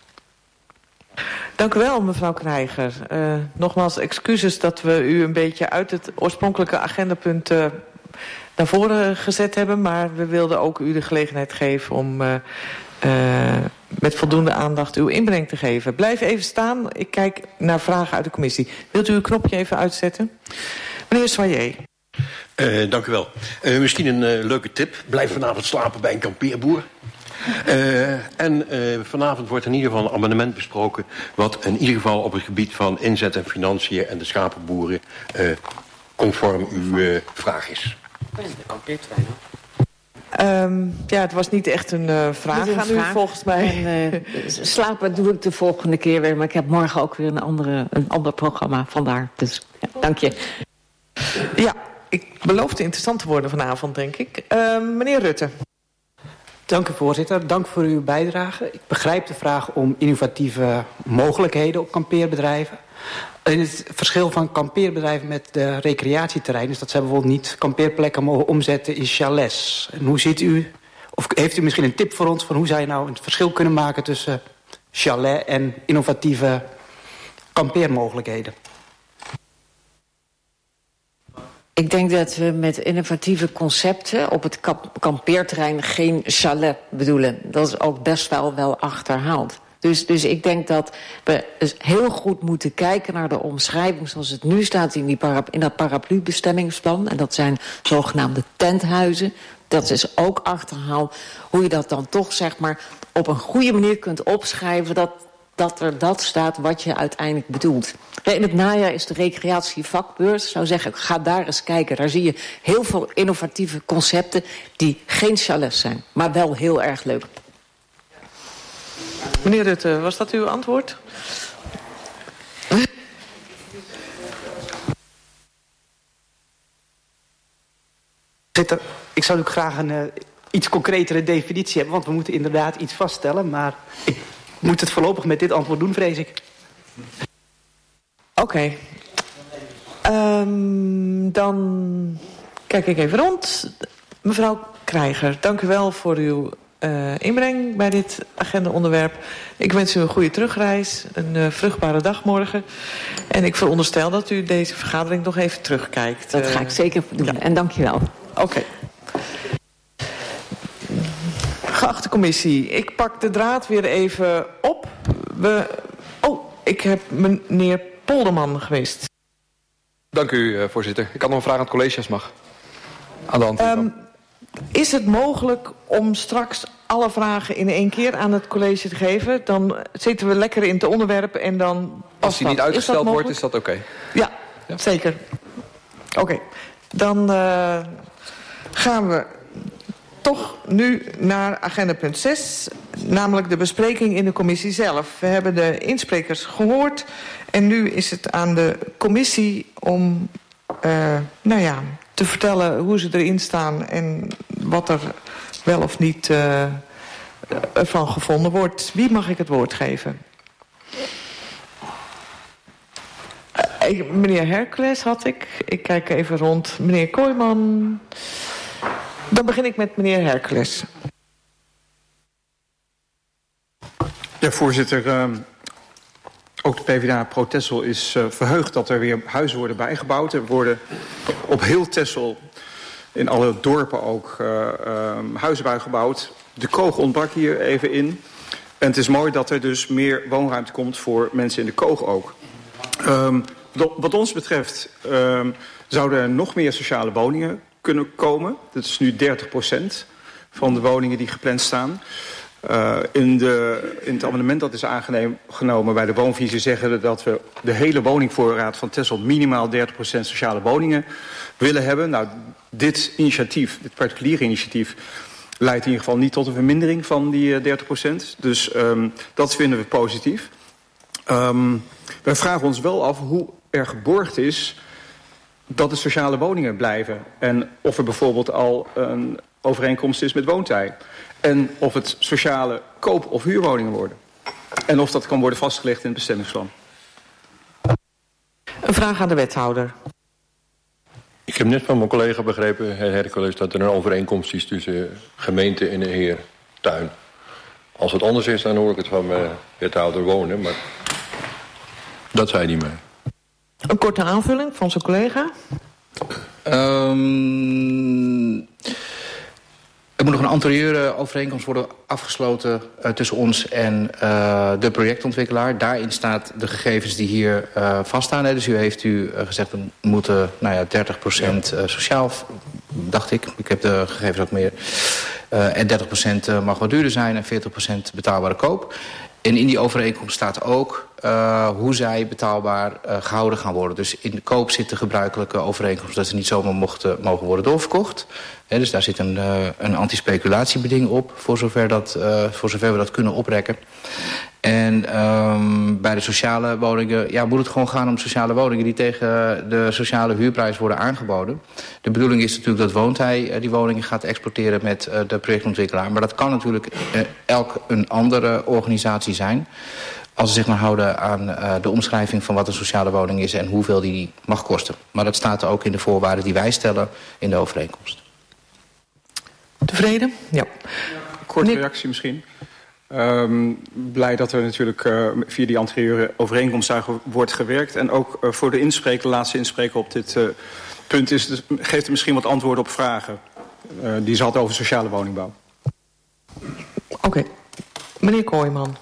[SPEAKER 2] Dank u wel, mevrouw Krijger. Uh, nogmaals excuses dat we u een beetje uit het oorspronkelijke agendapunt uh, naar voren gezet hebben. Maar we wilden ook u de gelegenheid geven om uh, uh, met voldoende aandacht uw inbreng te geven. Blijf even staan. Ik kijk naar vragen uit de commissie. Wilt u uw knopje even uitzetten? Meneer Soyer.
[SPEAKER 14] Uh, dank u wel. Uh, misschien een uh, leuke tip. Blijf vanavond slapen bij een kampeerboer. Uh, en uh, vanavond wordt in ieder geval een amendement besproken... wat in ieder geval op het gebied van inzet en financiën... en de schapenboeren uh, conform uw uh, vraag is.
[SPEAKER 10] De kampeerterrein.
[SPEAKER 2] Um, ja, het was niet echt een uh, vraag
[SPEAKER 13] een
[SPEAKER 2] aan
[SPEAKER 13] vraag.
[SPEAKER 2] u, volgens mij.
[SPEAKER 13] En, uh, slapen doe ik de volgende keer weer. Maar ik heb morgen ook weer een, andere, een ander programma. Vandaar. Dus ja, dank je.
[SPEAKER 2] Ja, ik beloofde interessant te worden vanavond, denk ik. Uh, meneer Rutte.
[SPEAKER 15] Dank u, voorzitter. Dank voor uw bijdrage. Ik begrijp de vraag om innovatieve mogelijkheden op kampeerbedrijven. En het verschil van kampeerbedrijven met de recreatieterreinen... is dat ze bijvoorbeeld niet kampeerplekken mogen omzetten in chalets. En hoe ziet u, of heeft u misschien een tip voor ons... van hoe zij nou een verschil kunnen maken tussen chalet en innovatieve kampeermogelijkheden?
[SPEAKER 13] Ik denk dat we met innovatieve concepten op het kampeerterrein geen chalet bedoelen. Dat is ook best wel wel achterhaald. Dus, dus ik denk dat we dus heel goed moeten kijken naar de omschrijving... zoals het nu staat in, die para, in dat paraplu-bestemmingsplan. En dat zijn zogenaamde tenthuizen. Dat is ook achterhaald. Hoe je dat dan toch zeg maar op een goede manier kunt opschrijven... dat, dat er dat staat wat je uiteindelijk bedoelt. In het najaar is de recreatievakbeurs. Ik zou zeggen, ga daar eens kijken. Daar zie je heel veel innovatieve concepten... die geen chalets zijn, maar wel heel erg leuk.
[SPEAKER 2] Meneer Rutte, was dat uw antwoord?
[SPEAKER 15] Ik zou ook graag een uh, iets concretere definitie hebben... want we moeten inderdaad iets vaststellen... maar ik moet het voorlopig met dit antwoord doen, vrees ik.
[SPEAKER 2] Oké. Okay. Um, dan kijk ik even rond. Mevrouw Krijger, dank u wel voor uw... Uh, inbreng bij dit agenda-onderwerp. Ik wens u een goede terugreis, een uh, vruchtbare dag morgen. En ik veronderstel dat u deze vergadering nog even terugkijkt.
[SPEAKER 13] Dat ga ik zeker doen. Ja. En dank je wel.
[SPEAKER 2] Oké. Okay. Geachte commissie, ik pak de draad weer even op. We... Oh, ik heb meneer Polderman gemist.
[SPEAKER 16] Dank u, uh, voorzitter. Ik had nog een vraag aan het college, als mag. Aan de hand. Um,
[SPEAKER 2] Is het mogelijk om straks alle vragen in één keer aan het college te geven? Dan zitten we lekker in het onderwerp en dan...
[SPEAKER 16] Als die niet uitgesteld is wordt, is dat oké? Okay.
[SPEAKER 2] Ja, ja, zeker. Oké, okay. Dan uh, gaan we toch nu naar agenda punt zes. Namelijk de bespreking in de commissie zelf. We hebben de insprekers gehoord. En nu is het aan de commissie om... Uh, nou ja... te vertellen hoe ze erin staan en wat er wel of niet uh, van gevonden wordt. Wie mag ik het woord geven? Uh, meneer Hercules had ik. Ik kijk even rond. Meneer Kooijman. Dan begin ik met meneer Hercules.
[SPEAKER 5] Ja, voorzitter... Uh... Ook de PvdA Pro Texel is uh, verheugd dat er weer huizen worden bijgebouwd. Er worden op heel Texel, in alle dorpen ook, uh, uh, huizen bijgebouwd. De Koog ontbrak hier even in. En het is mooi dat er dus meer woonruimte komt voor mensen in de Koog ook. Um, wat ons betreft um, zouden er nog meer sociale woningen kunnen komen. Dat is nu dertig procent van de woningen die gepland staan. Uh, in, de, in het amendement dat is aangenomen bij de woonvisie zeggen we dat we de hele woningvoorraad van Texel minimaal dertig procent sociale woningen willen hebben. Nou, dit initiatief, dit particuliere initiatief, leidt in ieder geval niet tot een vermindering van die uh, dertig procent. Dus um, dat vinden we positief. Um, wij vragen ons wel af hoe er geborgd is dat de sociale woningen blijven. En of er bijvoorbeeld al een overeenkomst is met Woontij. En of het sociale koop- of huurwoningen worden. En of dat kan worden vastgelegd in het bestemmingsplan.
[SPEAKER 2] Een vraag aan de wethouder.
[SPEAKER 7] Ik heb net van mijn collega begrepen, heer Hercules, dat er een overeenkomst is tussen gemeente en de heer Tuin. Als het anders is, dan hoor ik het van mijn wethouder Wonen, maar dat zei hij niet meer.
[SPEAKER 2] Een korte aanvulling van zijn collega.
[SPEAKER 12] Um, er moet nog een anterieure overeenkomst worden afgesloten uh, tussen ons en uh, de projectontwikkelaar. Daarin staat de gegevens die hier uh, vaststaan. Hè. Dus u heeft u uh, gezegd, we moeten nou ja, dertig procent uh, sociaal, dacht ik. Ik heb de gegevens ook meer. Uh, en dertig procent mag wat duurder zijn en veertig procent betaalbare koop. En in die overeenkomst staat ook uh, hoe zij betaalbaar uh, gehouden gaan worden. Dus in de koop zit de gebruikelijke overeenkomst dat ze niet zomaar mochten, mogen worden doorverkocht. He, dus daar zit een, uh, een antispeculatiebeding op, voor zover, dat, uh, voor zover we dat kunnen oprekken. En um, bij de sociale woningen ja, moet het gewoon gaan om sociale woningen die tegen de sociale huurprijs worden aangeboden. De bedoeling is natuurlijk dat Woontij uh, die woningen gaat exporteren met uh, de projectontwikkelaar. Maar dat kan natuurlijk uh, elk een andere organisatie zijn. Als ze zich maar houden aan uh, de omschrijving van wat een sociale woning is en hoeveel die mag kosten. Maar dat staat ook in de voorwaarden die wij stellen in de overeenkomst.
[SPEAKER 2] Tevreden? Ja.
[SPEAKER 5] Korte reactie misschien. Um, blij dat er natuurlijk uh, via die anterieure overeenkomst daar wordt gewerkt. En ook uh, voor de inspreker, de laatste inspreker op dit uh, punt is, dus geeft er misschien wat antwoorden op vragen uh, die ze had over sociale woningbouw.
[SPEAKER 2] Oké. Okay. Meneer Kooijman.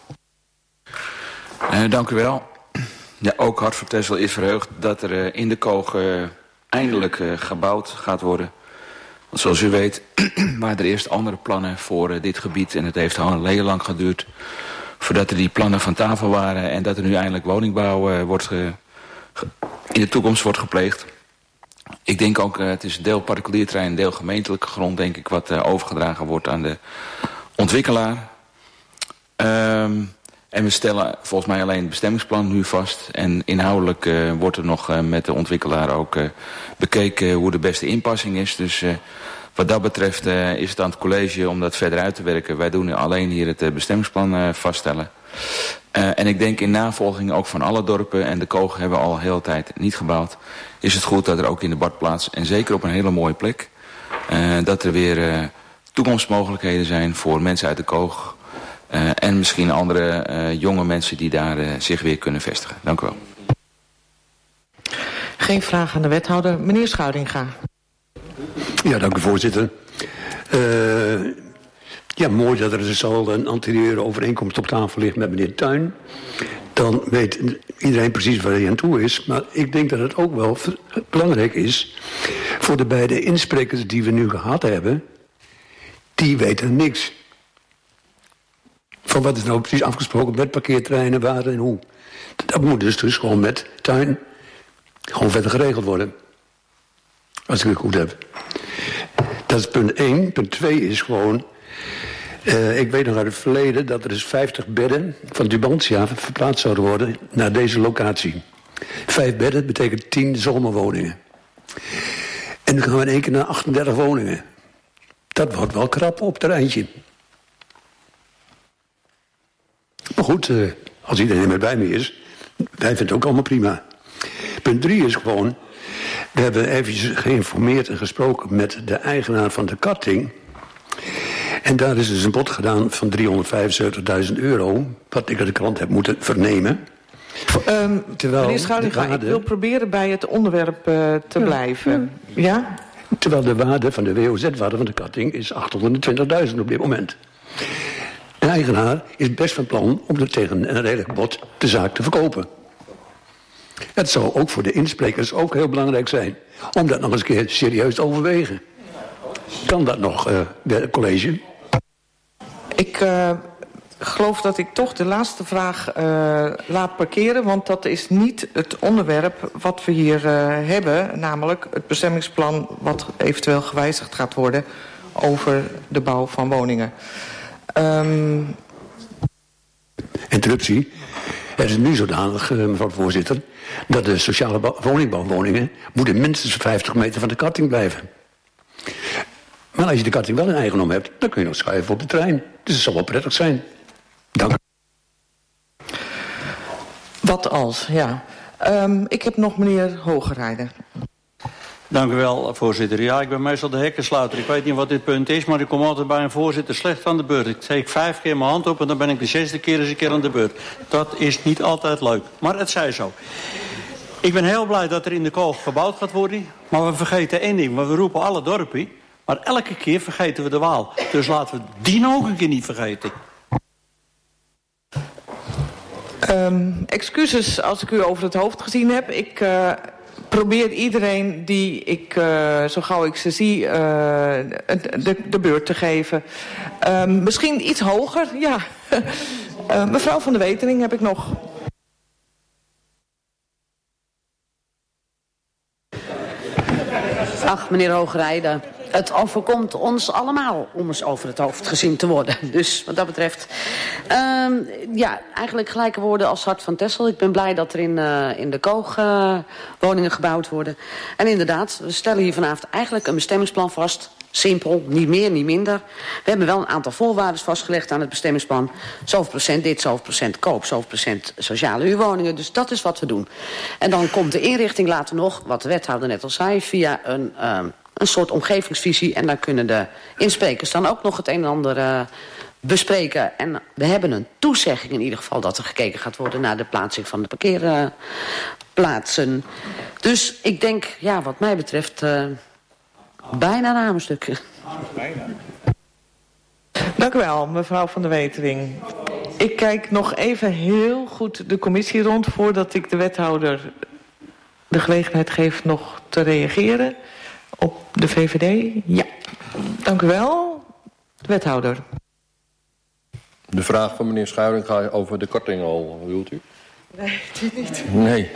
[SPEAKER 9] Uh, dank u wel. Ja, ook Hart voor Texel is verheugd dat er uh, in de Koog uh, eindelijk uh, gebouwd gaat worden. Want zoals u weet waren er eerst andere plannen voor uh, dit gebied. En het heeft al een heel lang geduurd voordat er die plannen van tafel waren. En dat er nu eindelijk woningbouw uh, wordt ge, ge, in de toekomst wordt gepleegd. Ik denk ook, uh, het is een deel particulier terrein, een deel gemeentelijke grond, denk ik, wat uh, overgedragen wordt aan de ontwikkelaar. Um, En we stellen volgens mij alleen het bestemmingsplan nu vast. En inhoudelijk uh, wordt er nog uh, met de ontwikkelaar ook uh, bekeken hoe de beste inpassing is. Dus uh, wat dat betreft uh, is het aan het college om dat verder uit te werken. Wij doen alleen hier het uh, bestemmingsplan uh, vaststellen. Uh, en ik denk in navolging ook van alle dorpen, en de Koog hebben al heel de tijd niet gebouwd, is het goed dat er ook in de badplaats, en zeker op een hele mooie plek, uh, dat er weer uh, toekomstmogelijkheden zijn voor mensen uit de Koog. Uh, en misschien andere uh, jonge mensen die daar uh, zich weer kunnen vestigen. Dank u wel.
[SPEAKER 2] Geen vraag aan de wethouder. Meneer Schuiringa.
[SPEAKER 4] Ja, dank u voorzitter. Uh, ja, mooi dat er dus al een anterieure overeenkomst op tafel ligt met meneer Tuin. Dan weet iedereen precies waar hij aan toe is. Maar ik denk dat het ook wel belangrijk is voor de beide insprekers die we nu gehad hebben. Die weten niks. Van wat is nou precies afgesproken met parkeerterreinen, waar en hoe. Dat moet dus, dus gewoon met Tuin gewoon verder geregeld worden. Als ik het goed heb. Dat is punt één. Punt twee is gewoon, uh, ik weet nog uit het verleden dat er dus vijftig bedden van Dubantia verplaatst zouden worden naar deze locatie. Vijf bedden betekent tien zomerwoningen. En nu gaan we in één keer naar achtendertig woningen. Dat wordt wel krap op het terreintje. Maar goed, uh, als iedereen er met bij me is, wij vinden het ook allemaal prima. Punt drie is gewoon, we hebben even geïnformeerd en gesproken met de eigenaar van de karting. En daar is dus een bod gedaan van driehonderdvijfenzeventigduizend euro, wat ik uit de krant heb moeten vernemen.
[SPEAKER 2] Um, meneer Schuilinga, ik wil proberen bij het onderwerp uh, te ja, blijven. Ja. ja?
[SPEAKER 4] Terwijl de waarde van de W O Z-waarde van de karting is achthonderdtwintigduizend op dit moment. De eigenaar is best van plan om er tegen een redelijk bod de zaak te verkopen. Het zou ook voor de insprekers ook heel belangrijk zijn om dat nog eens een keer serieus te overwegen. Kan dat nog, uh, college?
[SPEAKER 2] Ik uh, geloof dat ik toch de laatste vraag uh, laat parkeren, want dat is niet het onderwerp wat we hier uh, hebben, namelijk het bestemmingsplan wat eventueel gewijzigd gaat worden over de bouw van woningen. Um...
[SPEAKER 4] Interruptie. Het is nu zodanig, mevrouw de voorzitter, dat de sociale woningbouwwoningen moeten minstens vijftig meter van de karting blijven. Maar als je de karting wel in eigendom hebt, dan kun je nog schuiven op de trein. Dus het zal wel prettig zijn. Dank u.
[SPEAKER 2] Wat als, ja. Um, ik heb nog meneer Hogerijder.
[SPEAKER 3] Dank u wel, voorzitter. Ja, ik ben meestal de hekkensluiter. Ik weet niet wat dit punt is, maar ik kom altijd bij een voorzitter slecht aan de beurt. Ik steek vijf keer mijn hand op en dan ben ik de zesde keer eens een keer aan de beurt. Dat is niet altijd leuk, maar het zij zo. Ik ben heel blij dat er in de Koog gebouwd gaat worden. Maar we vergeten één ding. Maar we roepen alle dorpen. Maar elke keer vergeten we de Waal. Dus laten we die nou ook een keer niet vergeten.
[SPEAKER 2] Um, excuses als ik u over het hoofd gezien heb. Ik uh, probeer iedereen die ik, uh, zo gauw ik ze zie, uh, de, de beurt te geven. Um, misschien iets hoger, ja. uh, mevrouw van de Wetering heb ik nog.
[SPEAKER 10] Ach, meneer Hoogrijden, het overkomt ons allemaal om eens over het hoofd gezien te worden. Dus wat dat betreft, um, ja, eigenlijk gelijke woorden als Hart van Texel. Ik ben blij dat er in, uh, in de Koog uh, woningen gebouwd worden. En inderdaad, we stellen hier vanavond eigenlijk een bestemmingsplan vast. Simpel, niet meer, niet minder. We hebben wel een aantal voorwaarden vastgelegd aan het bestemmingsplan. Zoveel procent dit, zoveel procent koop, zoveel procent sociale huurwoningen. Dus dat is wat we doen. En dan komt de inrichting later nog, wat de wethouder net al zei, via een, um, een soort omgevingsvisie. En dan kunnen de insprekers dan ook nog het een en ander uh, bespreken. En we hebben een toezegging in ieder geval dat er gekeken gaat worden naar de plaatsing van de parkeerplaatsen. Uh, dus ik denk, ja, wat mij betreft, Uh, bijna een hamerstuk.
[SPEAKER 2] Dank u wel, mevrouw van der Wetering. Ik kijk nog even heel goed de commissie rond voordat ik de wethouder de gelegenheid geef nog te reageren op de V V D. Ja, dank u wel. De wethouder.
[SPEAKER 7] De vraag van meneer Schuiring gaat over de korting al, wilt u?
[SPEAKER 2] Nee, dit niet.
[SPEAKER 7] Nee.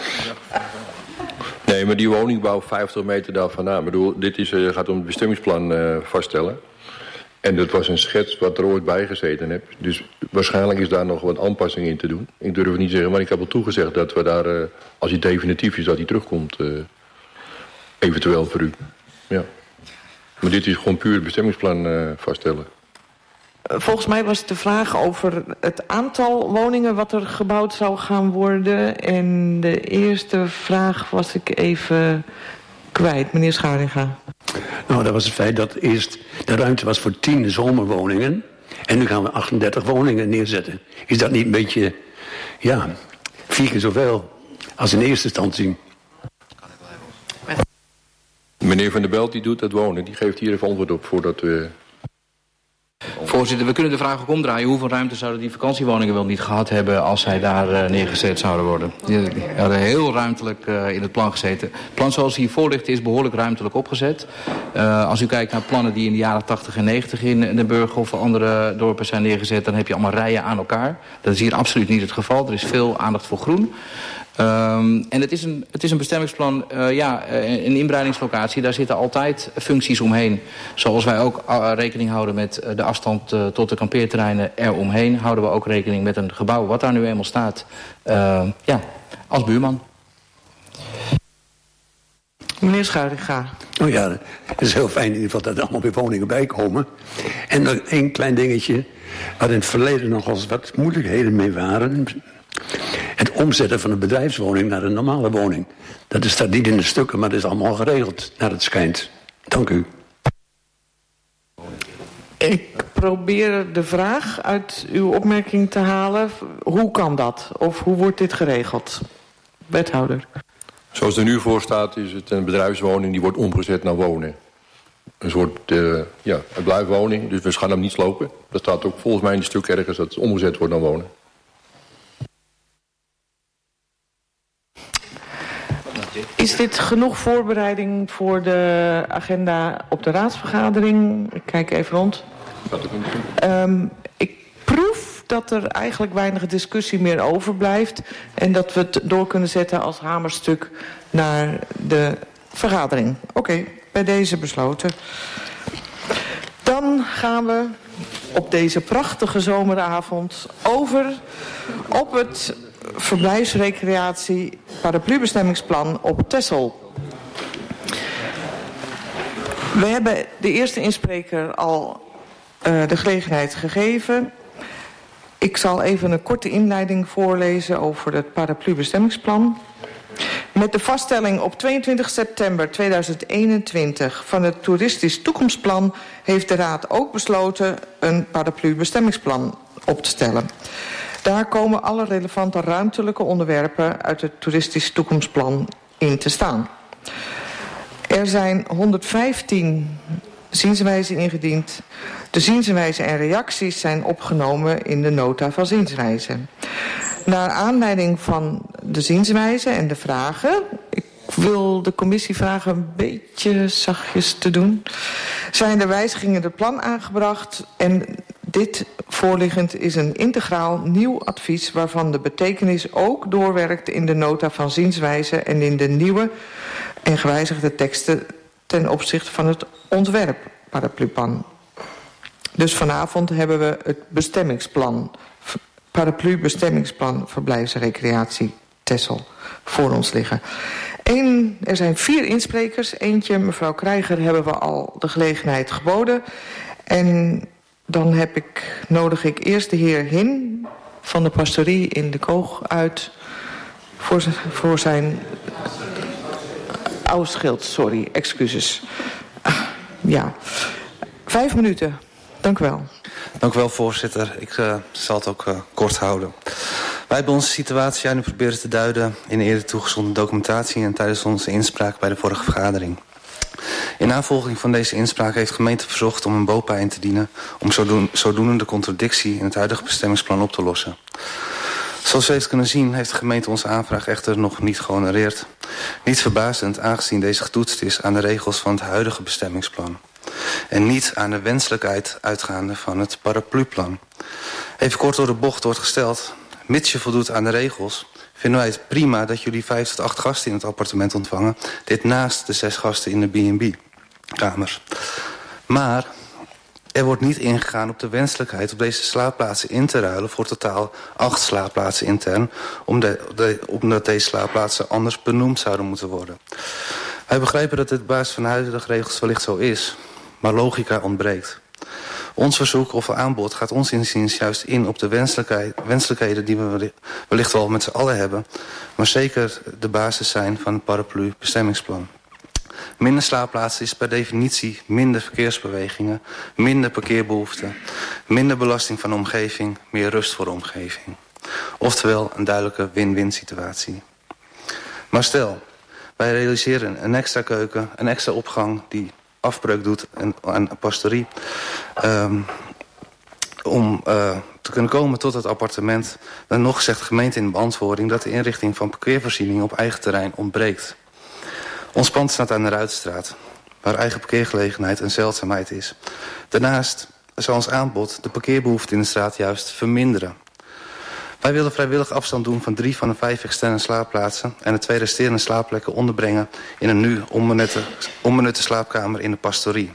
[SPEAKER 7] Nee, maar die woningbouw vijftig meter daar vandaan. Ik bedoel, dit is, uh, gaat om het bestemmingsplan uh, vaststellen. En dat was een schets wat er ooit bij gezeten heb. Dus waarschijnlijk is daar nog wat aanpassing in te doen. Ik durf het niet zeggen, maar ik heb al toegezegd dat we daar, uh, als hij definitief is, dat hij terugkomt. Uh, eventueel voor u. Ja. Maar dit is gewoon puur het bestemmingsplan uh, vaststellen.
[SPEAKER 2] Volgens mij was het de vraag over het aantal woningen wat er gebouwd zou gaan worden. En de eerste vraag was ik even kwijt, meneer Scharinga.
[SPEAKER 4] Nou, dat was het feit dat eerst de ruimte was voor tien zomerwoningen. En nu gaan we achtendertig woningen neerzetten. Is dat niet een beetje, ja, vier keer zoveel als in eerste instantie?
[SPEAKER 7] Meneer Van der Belt, die doet dat wonen. Die geeft hier even antwoord op voordat we...
[SPEAKER 12] Voorzitter, we kunnen de vraag ook omdraaien. Hoeveel ruimte zouden die vakantiewoningen wel niet gehad hebben als zij daar uh, neergezet zouden worden? Die, die hadden heel ruimtelijk uh, in het plan gezeten. Het plan zoals hiervoor ligt is behoorlijk ruimtelijk opgezet. Uh, als u kijkt naar plannen die in de jaren tachtig en negentig in de Burg of andere dorpen zijn neergezet, dan heb je allemaal rijen aan elkaar. Dat is hier absoluut niet het geval. Er is veel aandacht voor groen. Um, en het is een, het is een bestemmingsplan, uh, ja, een inbreidingslocatie. Daar zitten altijd functies omheen. Zoals wij ook uh, rekening houden met uh, de afstand uh, tot de kampeerterreinen eromheen, houden we ook rekening met een gebouw wat daar nu eenmaal staat. Uh, ja, als buurman.
[SPEAKER 2] Meneer Schuiringa.
[SPEAKER 4] Oh ja, het is heel fijn in ieder geval dat er allemaal weer woningen bij komen. En nog één klein dingetje, waar in het verleden nog eens wat moeilijkheden mee waren. Het omzetten van een bedrijfswoning naar een normale woning. Dat is staat niet in de stukken, maar dat is allemaal geregeld, naar het schijnt. Dank u.
[SPEAKER 2] Ik probeer de vraag uit uw opmerking te halen. Hoe kan dat? Of hoe wordt dit geregeld? Wethouder.
[SPEAKER 7] Zoals er nu voor staat is het een bedrijfswoning die wordt omgezet naar wonen. Een soort, uh, ja, het blijft woning, dus we gaan hem niet slopen. Dat staat ook volgens mij in het stuk ergens dat het omgezet wordt naar wonen.
[SPEAKER 2] Is dit genoeg voorbereiding voor de agenda op de raadsvergadering? Ik kijk even rond. Um, ik proef dat er eigenlijk weinig discussie meer overblijft. En dat we het door kunnen zetten als hamerstuk naar de vergadering. Oké, okay, bij deze besloten. Dan gaan we op deze prachtige zomeravond over op het verblijfsrecreatie paraplubestemmingsplan op Texel. We hebben de eerste inspreker al uh, de gelegenheid gegeven. Ik zal even een korte inleiding voorlezen over het paraplubestemmingsplan. Met de vaststelling op tweeëntwintig september tweeduizend eenentwintig van het toeristisch toekomstplan heeft de Raad ook besloten een paraplubestemmingsplan op te stellen. Daar komen alle relevante ruimtelijke onderwerpen uit het toeristisch toekomstplan in te staan. Er zijn honderdvijftien zienswijzen ingediend. De zienswijzen en reacties zijn opgenomen in de nota van zienswijzen. Naar aanleiding van de zienswijzen en de vragen, ik wil de commissie vragen een beetje zachtjes te doen, zijn de wijzigingen het plan aangebracht en dit voorliggend is een integraal nieuw advies waarvan de betekenis ook doorwerkt in de nota van zienswijzen en in de nieuwe en gewijzigde teksten ten opzichte van het ontwerp paraplu-plan. Dus vanavond hebben we het bestemmingsplan, paraplu-bestemmingsplan verblijfs- en recreatie Texel voor ons liggen. Eén, er zijn vier insprekers. Eentje, mevrouw Krijger, hebben we al de gelegenheid geboden. En dan heb ik, nodig ik eerst de heer Hin van de pastorie in de Koog uit voor, voor zijn oude schild, sorry, excuses. Ah, ja, vijf minuten. Dank u wel.
[SPEAKER 17] Dank u wel, voorzitter. Ik uh, zal het ook uh, kort houden. Wij hebben onze situatie aan u proberen te duiden in de eerder toegezonden documentatie en tijdens onze inspraak bij de vorige vergadering. In navolging van deze inspraak heeft de gemeente verzocht om een BOPA in te dienen om zodoen, zodoende de contradictie in het huidige bestemmingsplan op te lossen. Zoals u heeft kunnen zien heeft de gemeente onze aanvraag echter nog niet gehonoreerd. Niet verbazend aangezien deze getoetst is aan de regels van het huidige bestemmingsplan. En niet aan de wenselijkheid uitgaande van het parapluplan. Even kort door de bocht wordt gesteld, mits je voldoet aan de regels, vinden wij het prima dat jullie vijf tot acht gasten in het appartement ontvangen. Dit naast de zes gasten in de B en B-kamer. Maar er wordt niet ingegaan op de wenselijkheid om deze slaapplaatsen in te ruilen voor totaal acht slaapplaatsen intern, omdat deze slaapplaatsen anders benoemd zouden moeten worden. Wij begrijpen dat dit op basis van de huidige regels wellicht zo is, maar logica ontbreekt. Ons verzoek of aanbod gaat ons inziens juist in op de wenselijkheid, wenselijkheden die we wellicht wel met z'n allen hebben, maar zeker de basis zijn van het paraplu bestemmingsplan. Minder slaapplaatsen is per definitie minder verkeersbewegingen, minder parkeerbehoeften, minder belasting van de omgeving, meer rust voor de omgeving. Oftewel een duidelijke win-win situatie. Maar stel, wij realiseren een extra keuken, een extra opgang die afbreuk doet aan de pastorie, um, om uh, te kunnen komen tot het appartement. Dan nog zegt de gemeente in de beantwoording dat de inrichting van parkeervoorzieningen op eigen terrein ontbreekt. Ons pand staat aan de Ruitenstraat, waar eigen parkeergelegenheid een zeldzaamheid is. Daarnaast zal ons aanbod de parkeerbehoefte in de straat juist verminderen. Wij willen vrijwillig afstand doen van drie van de vijf externe slaapplaatsen en de twee resterende slaapplekken onderbrengen in een nu onbenutte, onbenutte slaapkamer in de pastorie.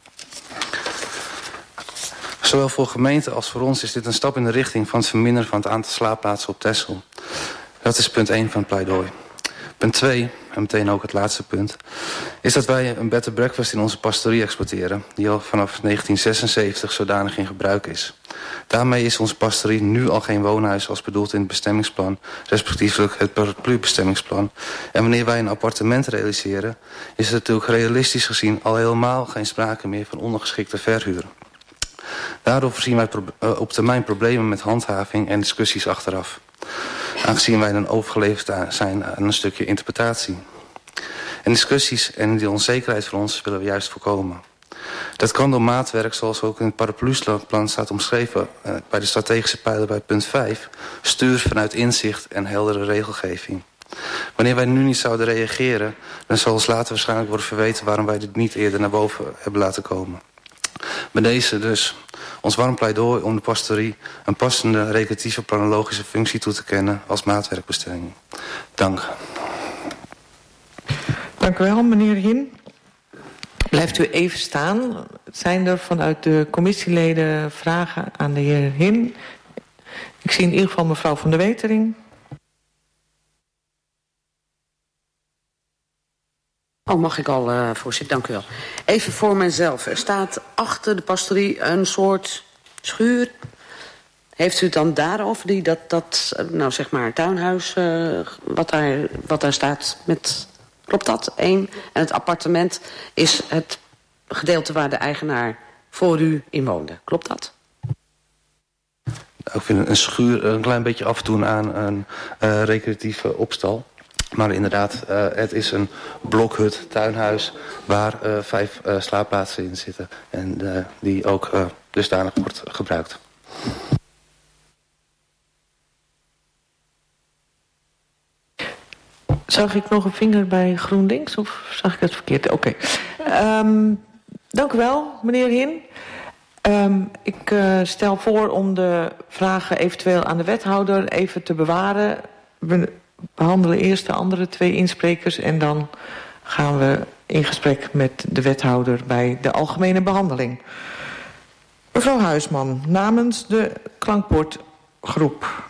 [SPEAKER 17] Zowel voor gemeente als voor ons is dit een stap in de richting van het verminderen van het aantal slaapplaatsen op Texel. Dat is punt één van het pleidooi. Punt twee, en meteen ook het laatste punt, is dat wij een bed and breakfast in onze pastorie exporteren, die al vanaf negentien zesenzeventig zodanig in gebruik is. Daarmee is onze pastorie nu al geen woonhuis als bedoeld in het bestemmingsplan, respectievelijk het paraplu-bestemmingsplan. En wanneer wij een appartement realiseren, is het natuurlijk realistisch gezien al helemaal geen sprake meer van ondergeschikte verhuur. Daardoor voorzien wij op termijn problemen met handhaving en discussies achteraf, aangezien wij dan overgeleverd zijn aan een stukje interpretatie. En discussies en die onzekerheid voor ons willen we juist voorkomen. Dat kan door maatwerk, zoals ook in het paraplu-plan staat omschreven uh, bij de strategische pijler bij punt vijf, stuur vanuit inzicht en heldere regelgeving. Wanneer wij nu niet zouden reageren, dan zal ons later waarschijnlijk worden verweten waarom wij dit niet eerder naar boven hebben laten komen. Bij deze dus ons warm pleidooi om de pastorie een passende recreatieve planologische functie toe te kennen als maatwerkbestemming. Dank.
[SPEAKER 2] Dank u wel, meneer Hin. Blijft u even staan. Zijn er vanuit de commissieleden vragen aan de heer Hin? Ik zie in ieder geval mevrouw Van der Wetering.
[SPEAKER 10] Oh, mag ik al, uh, voorzitter, dank u wel. Even voor mijzelf. Er staat achter de pastorie een soort schuur. Heeft u het dan daarover, die, dat, dat nou zeg maar, tuinhuis, uh, wat, daar, wat daar staat met... Klopt dat? Eén. En het appartement is het gedeelte waar de eigenaar voor u in woonde. Klopt dat?
[SPEAKER 17] ook weer een schuur een klein beetje afdoen aan een uh, recreatieve opstal. Maar inderdaad, uh, het is een blokhut, tuinhuis, waar uh, vijf uh, slaapplaatsen in zitten. En uh, die ook uh, dusdanig wordt gebruikt.
[SPEAKER 2] Zag ik nog een vinger bij GroenLinks of zag ik het verkeerd? Oké. Okay. Um, dank u wel, meneer Hin. Um, ik uh, stel voor om de vragen eventueel aan de wethouder even te bewaren. We behandelen eerst de andere twee insprekers en dan gaan we in gesprek met de wethouder bij de algemene behandeling. Mevrouw Huisman, namens de klankbordgroep.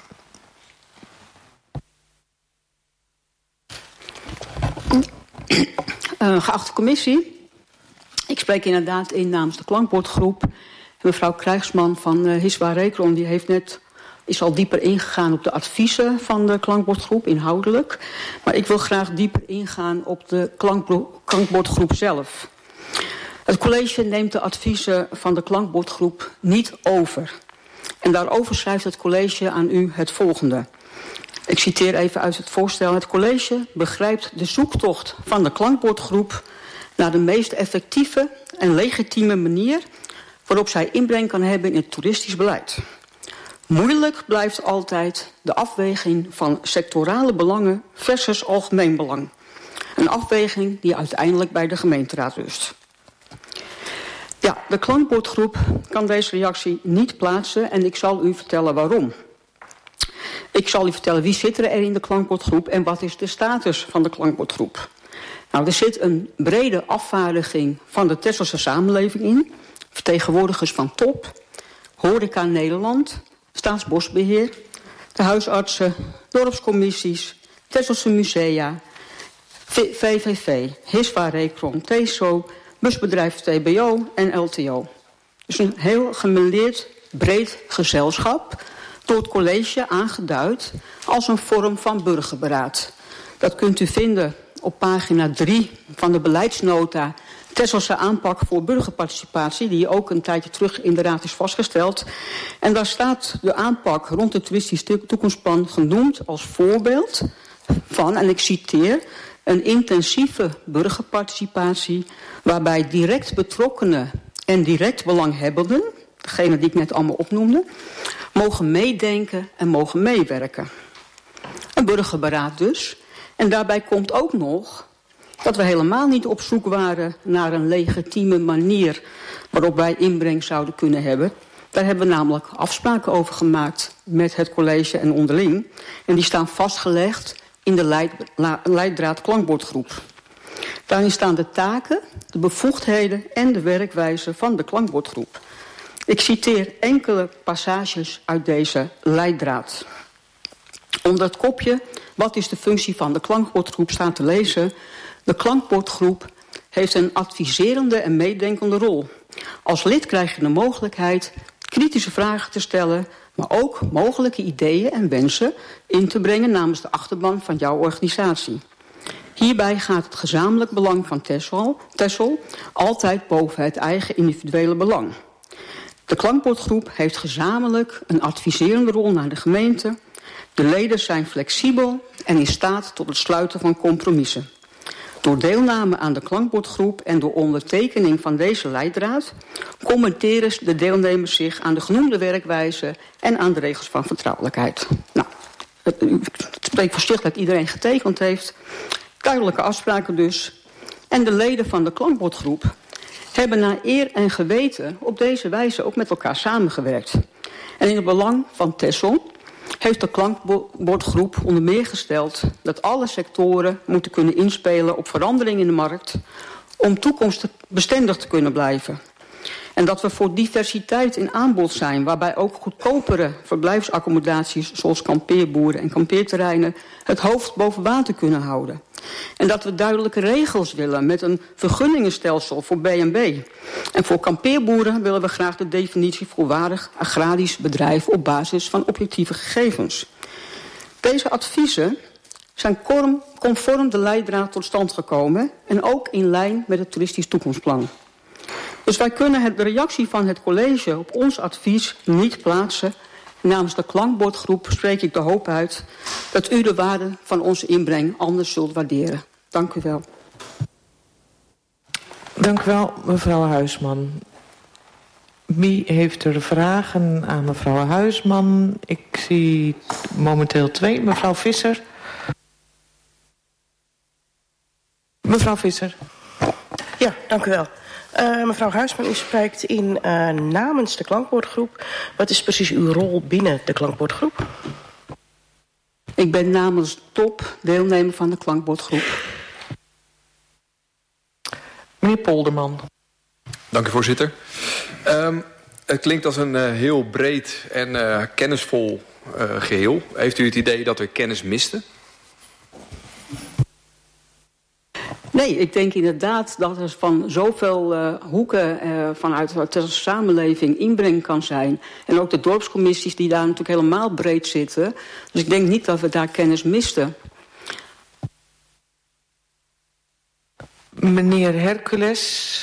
[SPEAKER 18] Uh, geachte commissie, ik spreek inderdaad in namens de klankbordgroep. Mevrouw Krijgsman van uh, Hiswa Recron die heeft net, is al dieper ingegaan op de adviezen van de klankbordgroep, inhoudelijk. Maar ik wil graag dieper ingaan op de klankbordgroep zelf. Het college neemt de adviezen van de klankbordgroep niet over. En daarover schrijft het college aan u het volgende. Ik citeer even uit het voorstel. Het college begrijpt de zoektocht van de klankbordgroep naar de meest effectieve en legitieme manier waarop zij inbreng kan hebben in het toeristisch beleid. Moeilijk blijft altijd de afweging van sectorale belangen versus algemeen belang. Een afweging die uiteindelijk bij de gemeenteraad rust. Ja, de klankbordgroep kan deze reactie niet plaatsen en ik zal u vertellen waarom. Ik zal u vertellen wie zit er in de klankbordgroep en wat is de status van de klankbordgroep. Nou, er zit een brede afvaardiging van de Texelse samenleving in. Vertegenwoordigers van Top, Horeca Nederland, Staatsbosbeheer, de huisartsen, dorpscommissies, Texelse musea, V V V, Hiswa Recron, T E S O, busbedrijf T B O en L T O. Dus een heel gemêleerd, breed gezelschap, door het college aangeduid als een vorm van burgerberaad. Dat kunt u vinden op pagina drie van de beleidsnota Texelse aanpak voor burgerparticipatie, die ook een tijdje terug in de raad is vastgesteld. En daar staat de aanpak rond het toeristisch toekomstplan genoemd als voorbeeld van, en ik citeer, een intensieve burgerparticipatie waarbij direct betrokkenen en direct belanghebbenden, degene die ik net allemaal opnoemde, mogen meedenken en mogen meewerken. Een burgerberaad dus. En daarbij komt ook nog dat we helemaal niet op zoek waren naar een legitieme manier waarop wij inbreng zouden kunnen hebben. Daar hebben we namelijk afspraken over gemaakt met het college en onderling. En die staan vastgelegd in de leid, la, leidraad klankbordgroep. Daarin staan de taken, de bevoegdheden en de werkwijze van de klankbordgroep. Ik citeer enkele passages uit deze leidraad. Onder het kopje wat is de functie van de klankbordgroep staat te lezen: de klankbordgroep heeft een adviserende en meedenkende rol. Als lid krijg je de mogelijkheid kritische vragen te stellen, maar ook mogelijke ideeën en wensen in te brengen namens de achterban van jouw organisatie. Hierbij gaat het gezamenlijk belang van Texel altijd boven het eigen individuele belang. De klankbordgroep heeft gezamenlijk een adviserende rol naar de gemeente. De leden zijn flexibel en in staat tot het sluiten van compromissen. Door deelname aan de klankbordgroep en door ondertekening van deze leidraad commenteren de deelnemers zich aan de genoemde werkwijze en aan de regels van vertrouwelijkheid. Nou, het, het spreekt voor zich dat iedereen getekend heeft. Duidelijke afspraken dus. En de leden van de klankbordgroep hebben naar eer en geweten op deze wijze ook met elkaar samengewerkt. En in het belang van Texel heeft de klankbordgroep onder meer gesteld dat alle sectoren moeten kunnen inspelen op veranderingen in de markt om toekomstbestendig te kunnen blijven. En dat we voor diversiteit in aanbod zijn, waarbij ook goedkopere verblijfsaccommodaties zoals kampeerboeren en kampeerterreinen het hoofd boven water kunnen houden. En dat we duidelijke regels willen met een vergunningenstelsel voor B en B. En voor kampeerboeren willen we graag de definitie volwaardig agrarisch bedrijf op basis van objectieve gegevens. Deze adviezen zijn conform de leidraad tot stand gekomen en ook in lijn met het toeristisch toekomstplan. Dus wij kunnen de reactie van het college op ons advies niet plaatsen Namens de klankbordgroep spreek ik de hoop uit dat u de waarde van onze inbreng anders zult waarderen. Dank u wel.
[SPEAKER 2] Dank u wel, mevrouw Huisman. Wie heeft er vragen aan mevrouw Huisman? Ik zie momenteel twee. Mevrouw Visser. Mevrouw Visser.
[SPEAKER 19] Ja, dank u wel. Uh, mevrouw Huisman, u spreekt in uh, namens de klankbordgroep. Wat is precies uw rol binnen de klankbordgroep?
[SPEAKER 18] Ik ben namens top deelnemer van de klankbordgroep.
[SPEAKER 2] Meneer Polderman.
[SPEAKER 16] Dank u, voorzitter. Um, het klinkt als een uh, heel breed en uh, kennisvol uh, geheel. Heeft u het idee dat er kennis miste?
[SPEAKER 18] Nee, ik denk inderdaad dat er van zoveel uh, hoeken uh, vanuit de samenleving inbreng kan zijn. En ook de dorpscommissies die daar natuurlijk helemaal breed zitten. Dus ik denk niet dat we daar kennis misten.
[SPEAKER 2] Meneer Hercules.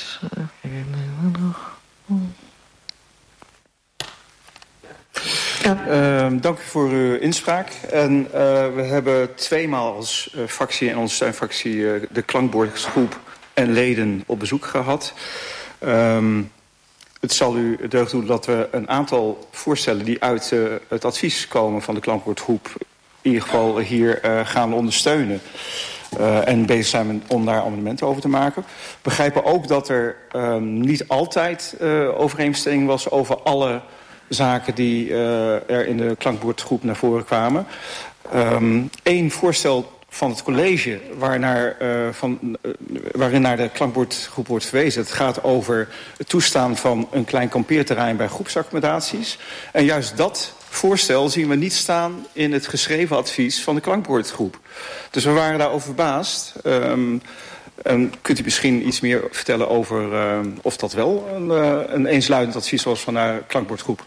[SPEAKER 5] Ja. Uh, dank u voor uw inspraak. En uh, we hebben tweemaal als uh, fractie en onze steunfractie uh, de klankbordgroep en leden op bezoek gehad. Um, het zal u deugd doen dat we een aantal voorstellen die uit uh, het advies komen van de klankbordgroep in ieder geval hier uh, gaan ondersteunen. Uh, en bezig zijn om daar amendementen over te maken. We begrijpen ook dat er um, niet altijd uh, overeenstemming was over alle zaken die uh, er in de klankbordgroep naar voren kwamen. Eén um, voorstel van het college waarnaar, uh, van, uh, waarin naar de klankbordgroep wordt verwezen. Het gaat over het toestaan van een klein kampeerterrein bij groepsaccommodaties. En juist dat voorstel zien we niet staan in het geschreven advies van de klankbordgroep. Dus we waren daarover verbaasd. Um, um, kunt u misschien iets meer vertellen over uh, of dat wel een, uh, een eensluidend advies was van de klankbordgroep?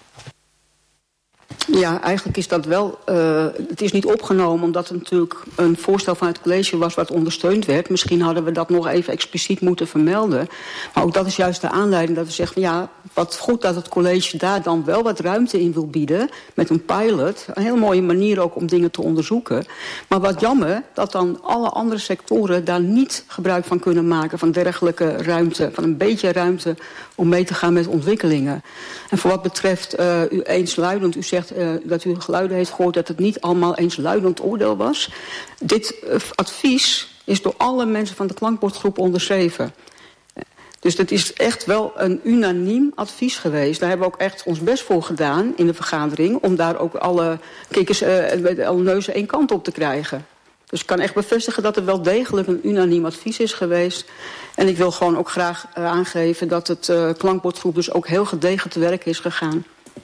[SPEAKER 18] Ja, eigenlijk is dat wel. Uh, het is niet opgenomen omdat het natuurlijk een voorstel van het college was wat ondersteund werd. Misschien hadden we dat nog even expliciet moeten vermelden. Maar ook dat is juist de aanleiding dat we zeggen van ja, wat goed dat het college daar dan wel wat ruimte in wil bieden met een pilot. Een heel mooie manier ook om dingen te onderzoeken. Maar wat jammer dat dan alle andere sectoren daar niet gebruik van kunnen maken van dergelijke ruimte, van een beetje ruimte om mee te gaan met ontwikkelingen. En voor wat betreft uh, u eensluidend, u zegt uh, dat u geluiden heeft gehoord dat het niet allemaal eensluidend oordeel was. Dit uh, advies is door alle mensen van de klankbordgroep onderschreven. Dus dat is echt wel een unaniem advies geweest. Daar hebben we ook echt ons best voor gedaan in de vergadering om daar ook alle kikkers, uh, alle neuzen één kant op te krijgen. Dus ik kan echt bevestigen dat er wel degelijk een unaniem advies is geweest. En ik wil gewoon ook graag uh, aangeven dat het uh, klankbordgroep dus ook heel gedegen te werk is gegaan.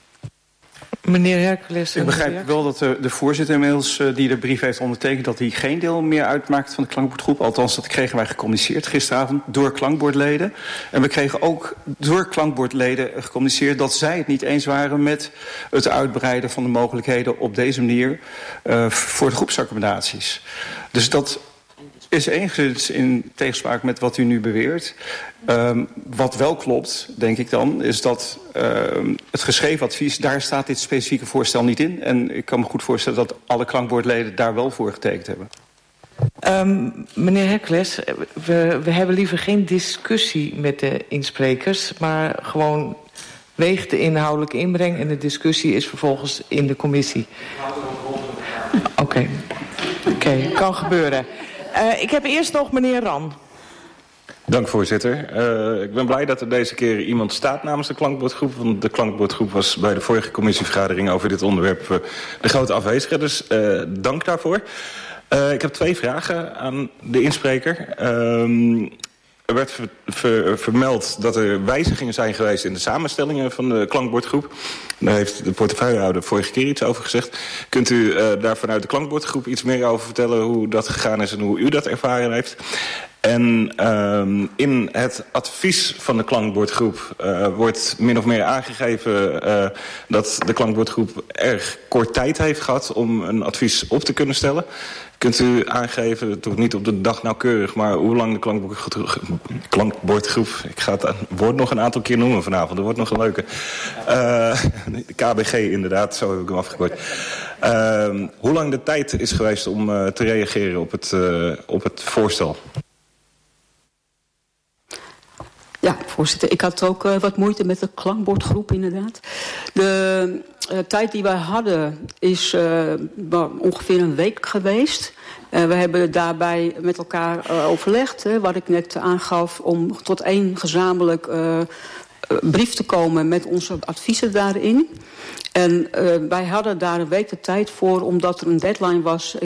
[SPEAKER 2] Meneer Hercules.
[SPEAKER 5] Ik begrijp wel dat de, de voorzitter inmiddels uh, die de brief heeft ondertekend dat hij geen deel meer uitmaakt van de klankbordgroep. Althans, dat kregen wij gecommuniceerd gisteravond door klankbordleden. En we kregen ook door klankbordleden gecommuniceerd dat zij het niet eens waren met het uitbreiden van de mogelijkheden op deze manier uh, voor de groepsaccommodaties. Dus dat is enigszins in tegenspraak met wat u nu beweert. Um, wat wel klopt, denk ik dan, is dat um, het geschreven advies, daar staat dit specifieke voorstel niet in. En ik kan me goed voorstellen dat alle klankbordleden daar wel voor getekend hebben.
[SPEAKER 2] Um, meneer Hercules, we, we hebben liever geen discussie met de insprekers, maar gewoon weegt de inhoudelijke inbreng en de discussie is vervolgens in de commissie. Oké, okay. Oké, okay, kan gebeuren. Uh, ik heb eerst nog meneer Ran.
[SPEAKER 20] Dank, voorzitter. Uh, ik ben blij dat er deze keer iemand staat namens de klankbordgroep. Want de klankbordgroep was bij de vorige commissievergadering over dit onderwerp uh, de grote afwezige. Dus uh, dank daarvoor. Uh, ik heb twee vragen aan de inspreker. Uh, er werd ver, ver, vermeld dat er wijzigingen zijn geweest in de samenstellingen van de klankbordgroep. Daar heeft de portefeuillehouder vorige keer iets over gezegd. Kunt u uh, daar vanuit de klankbordgroep iets meer over vertellen hoe dat gegaan is en hoe u dat ervaren heeft? En uh, in het advies van de klankbordgroep uh, wordt min of meer aangegeven uh, dat de klankbordgroep erg kort tijd heeft gehad om een advies op te kunnen stellen. Kunt u aangeven, toch niet op de dag nauwkeurig, maar hoe lang de klankbordgroep... klankbordgroep ik ga het woord nog een aantal keer noemen vanavond, dat wordt nog een leuke. Uh, de K B G inderdaad, zo heb ik hem afgekort. Uh, hoe lang de tijd is geweest om uh, te reageren op het, uh, op het voorstel?
[SPEAKER 18] Ja, voorzitter. Ik had ook uh, wat moeite met de klankbordgroep, inderdaad. De uh, tijd die wij hadden is uh, ongeveer een week geweest. Uh, we hebben daarbij met elkaar uh, overlegd, hè, wat ik net aangaf, om tot één gezamenlijk uh, brief te komen met onze adviezen daarin. En uh, wij hadden daar een week de tijd voor, omdat er een deadline was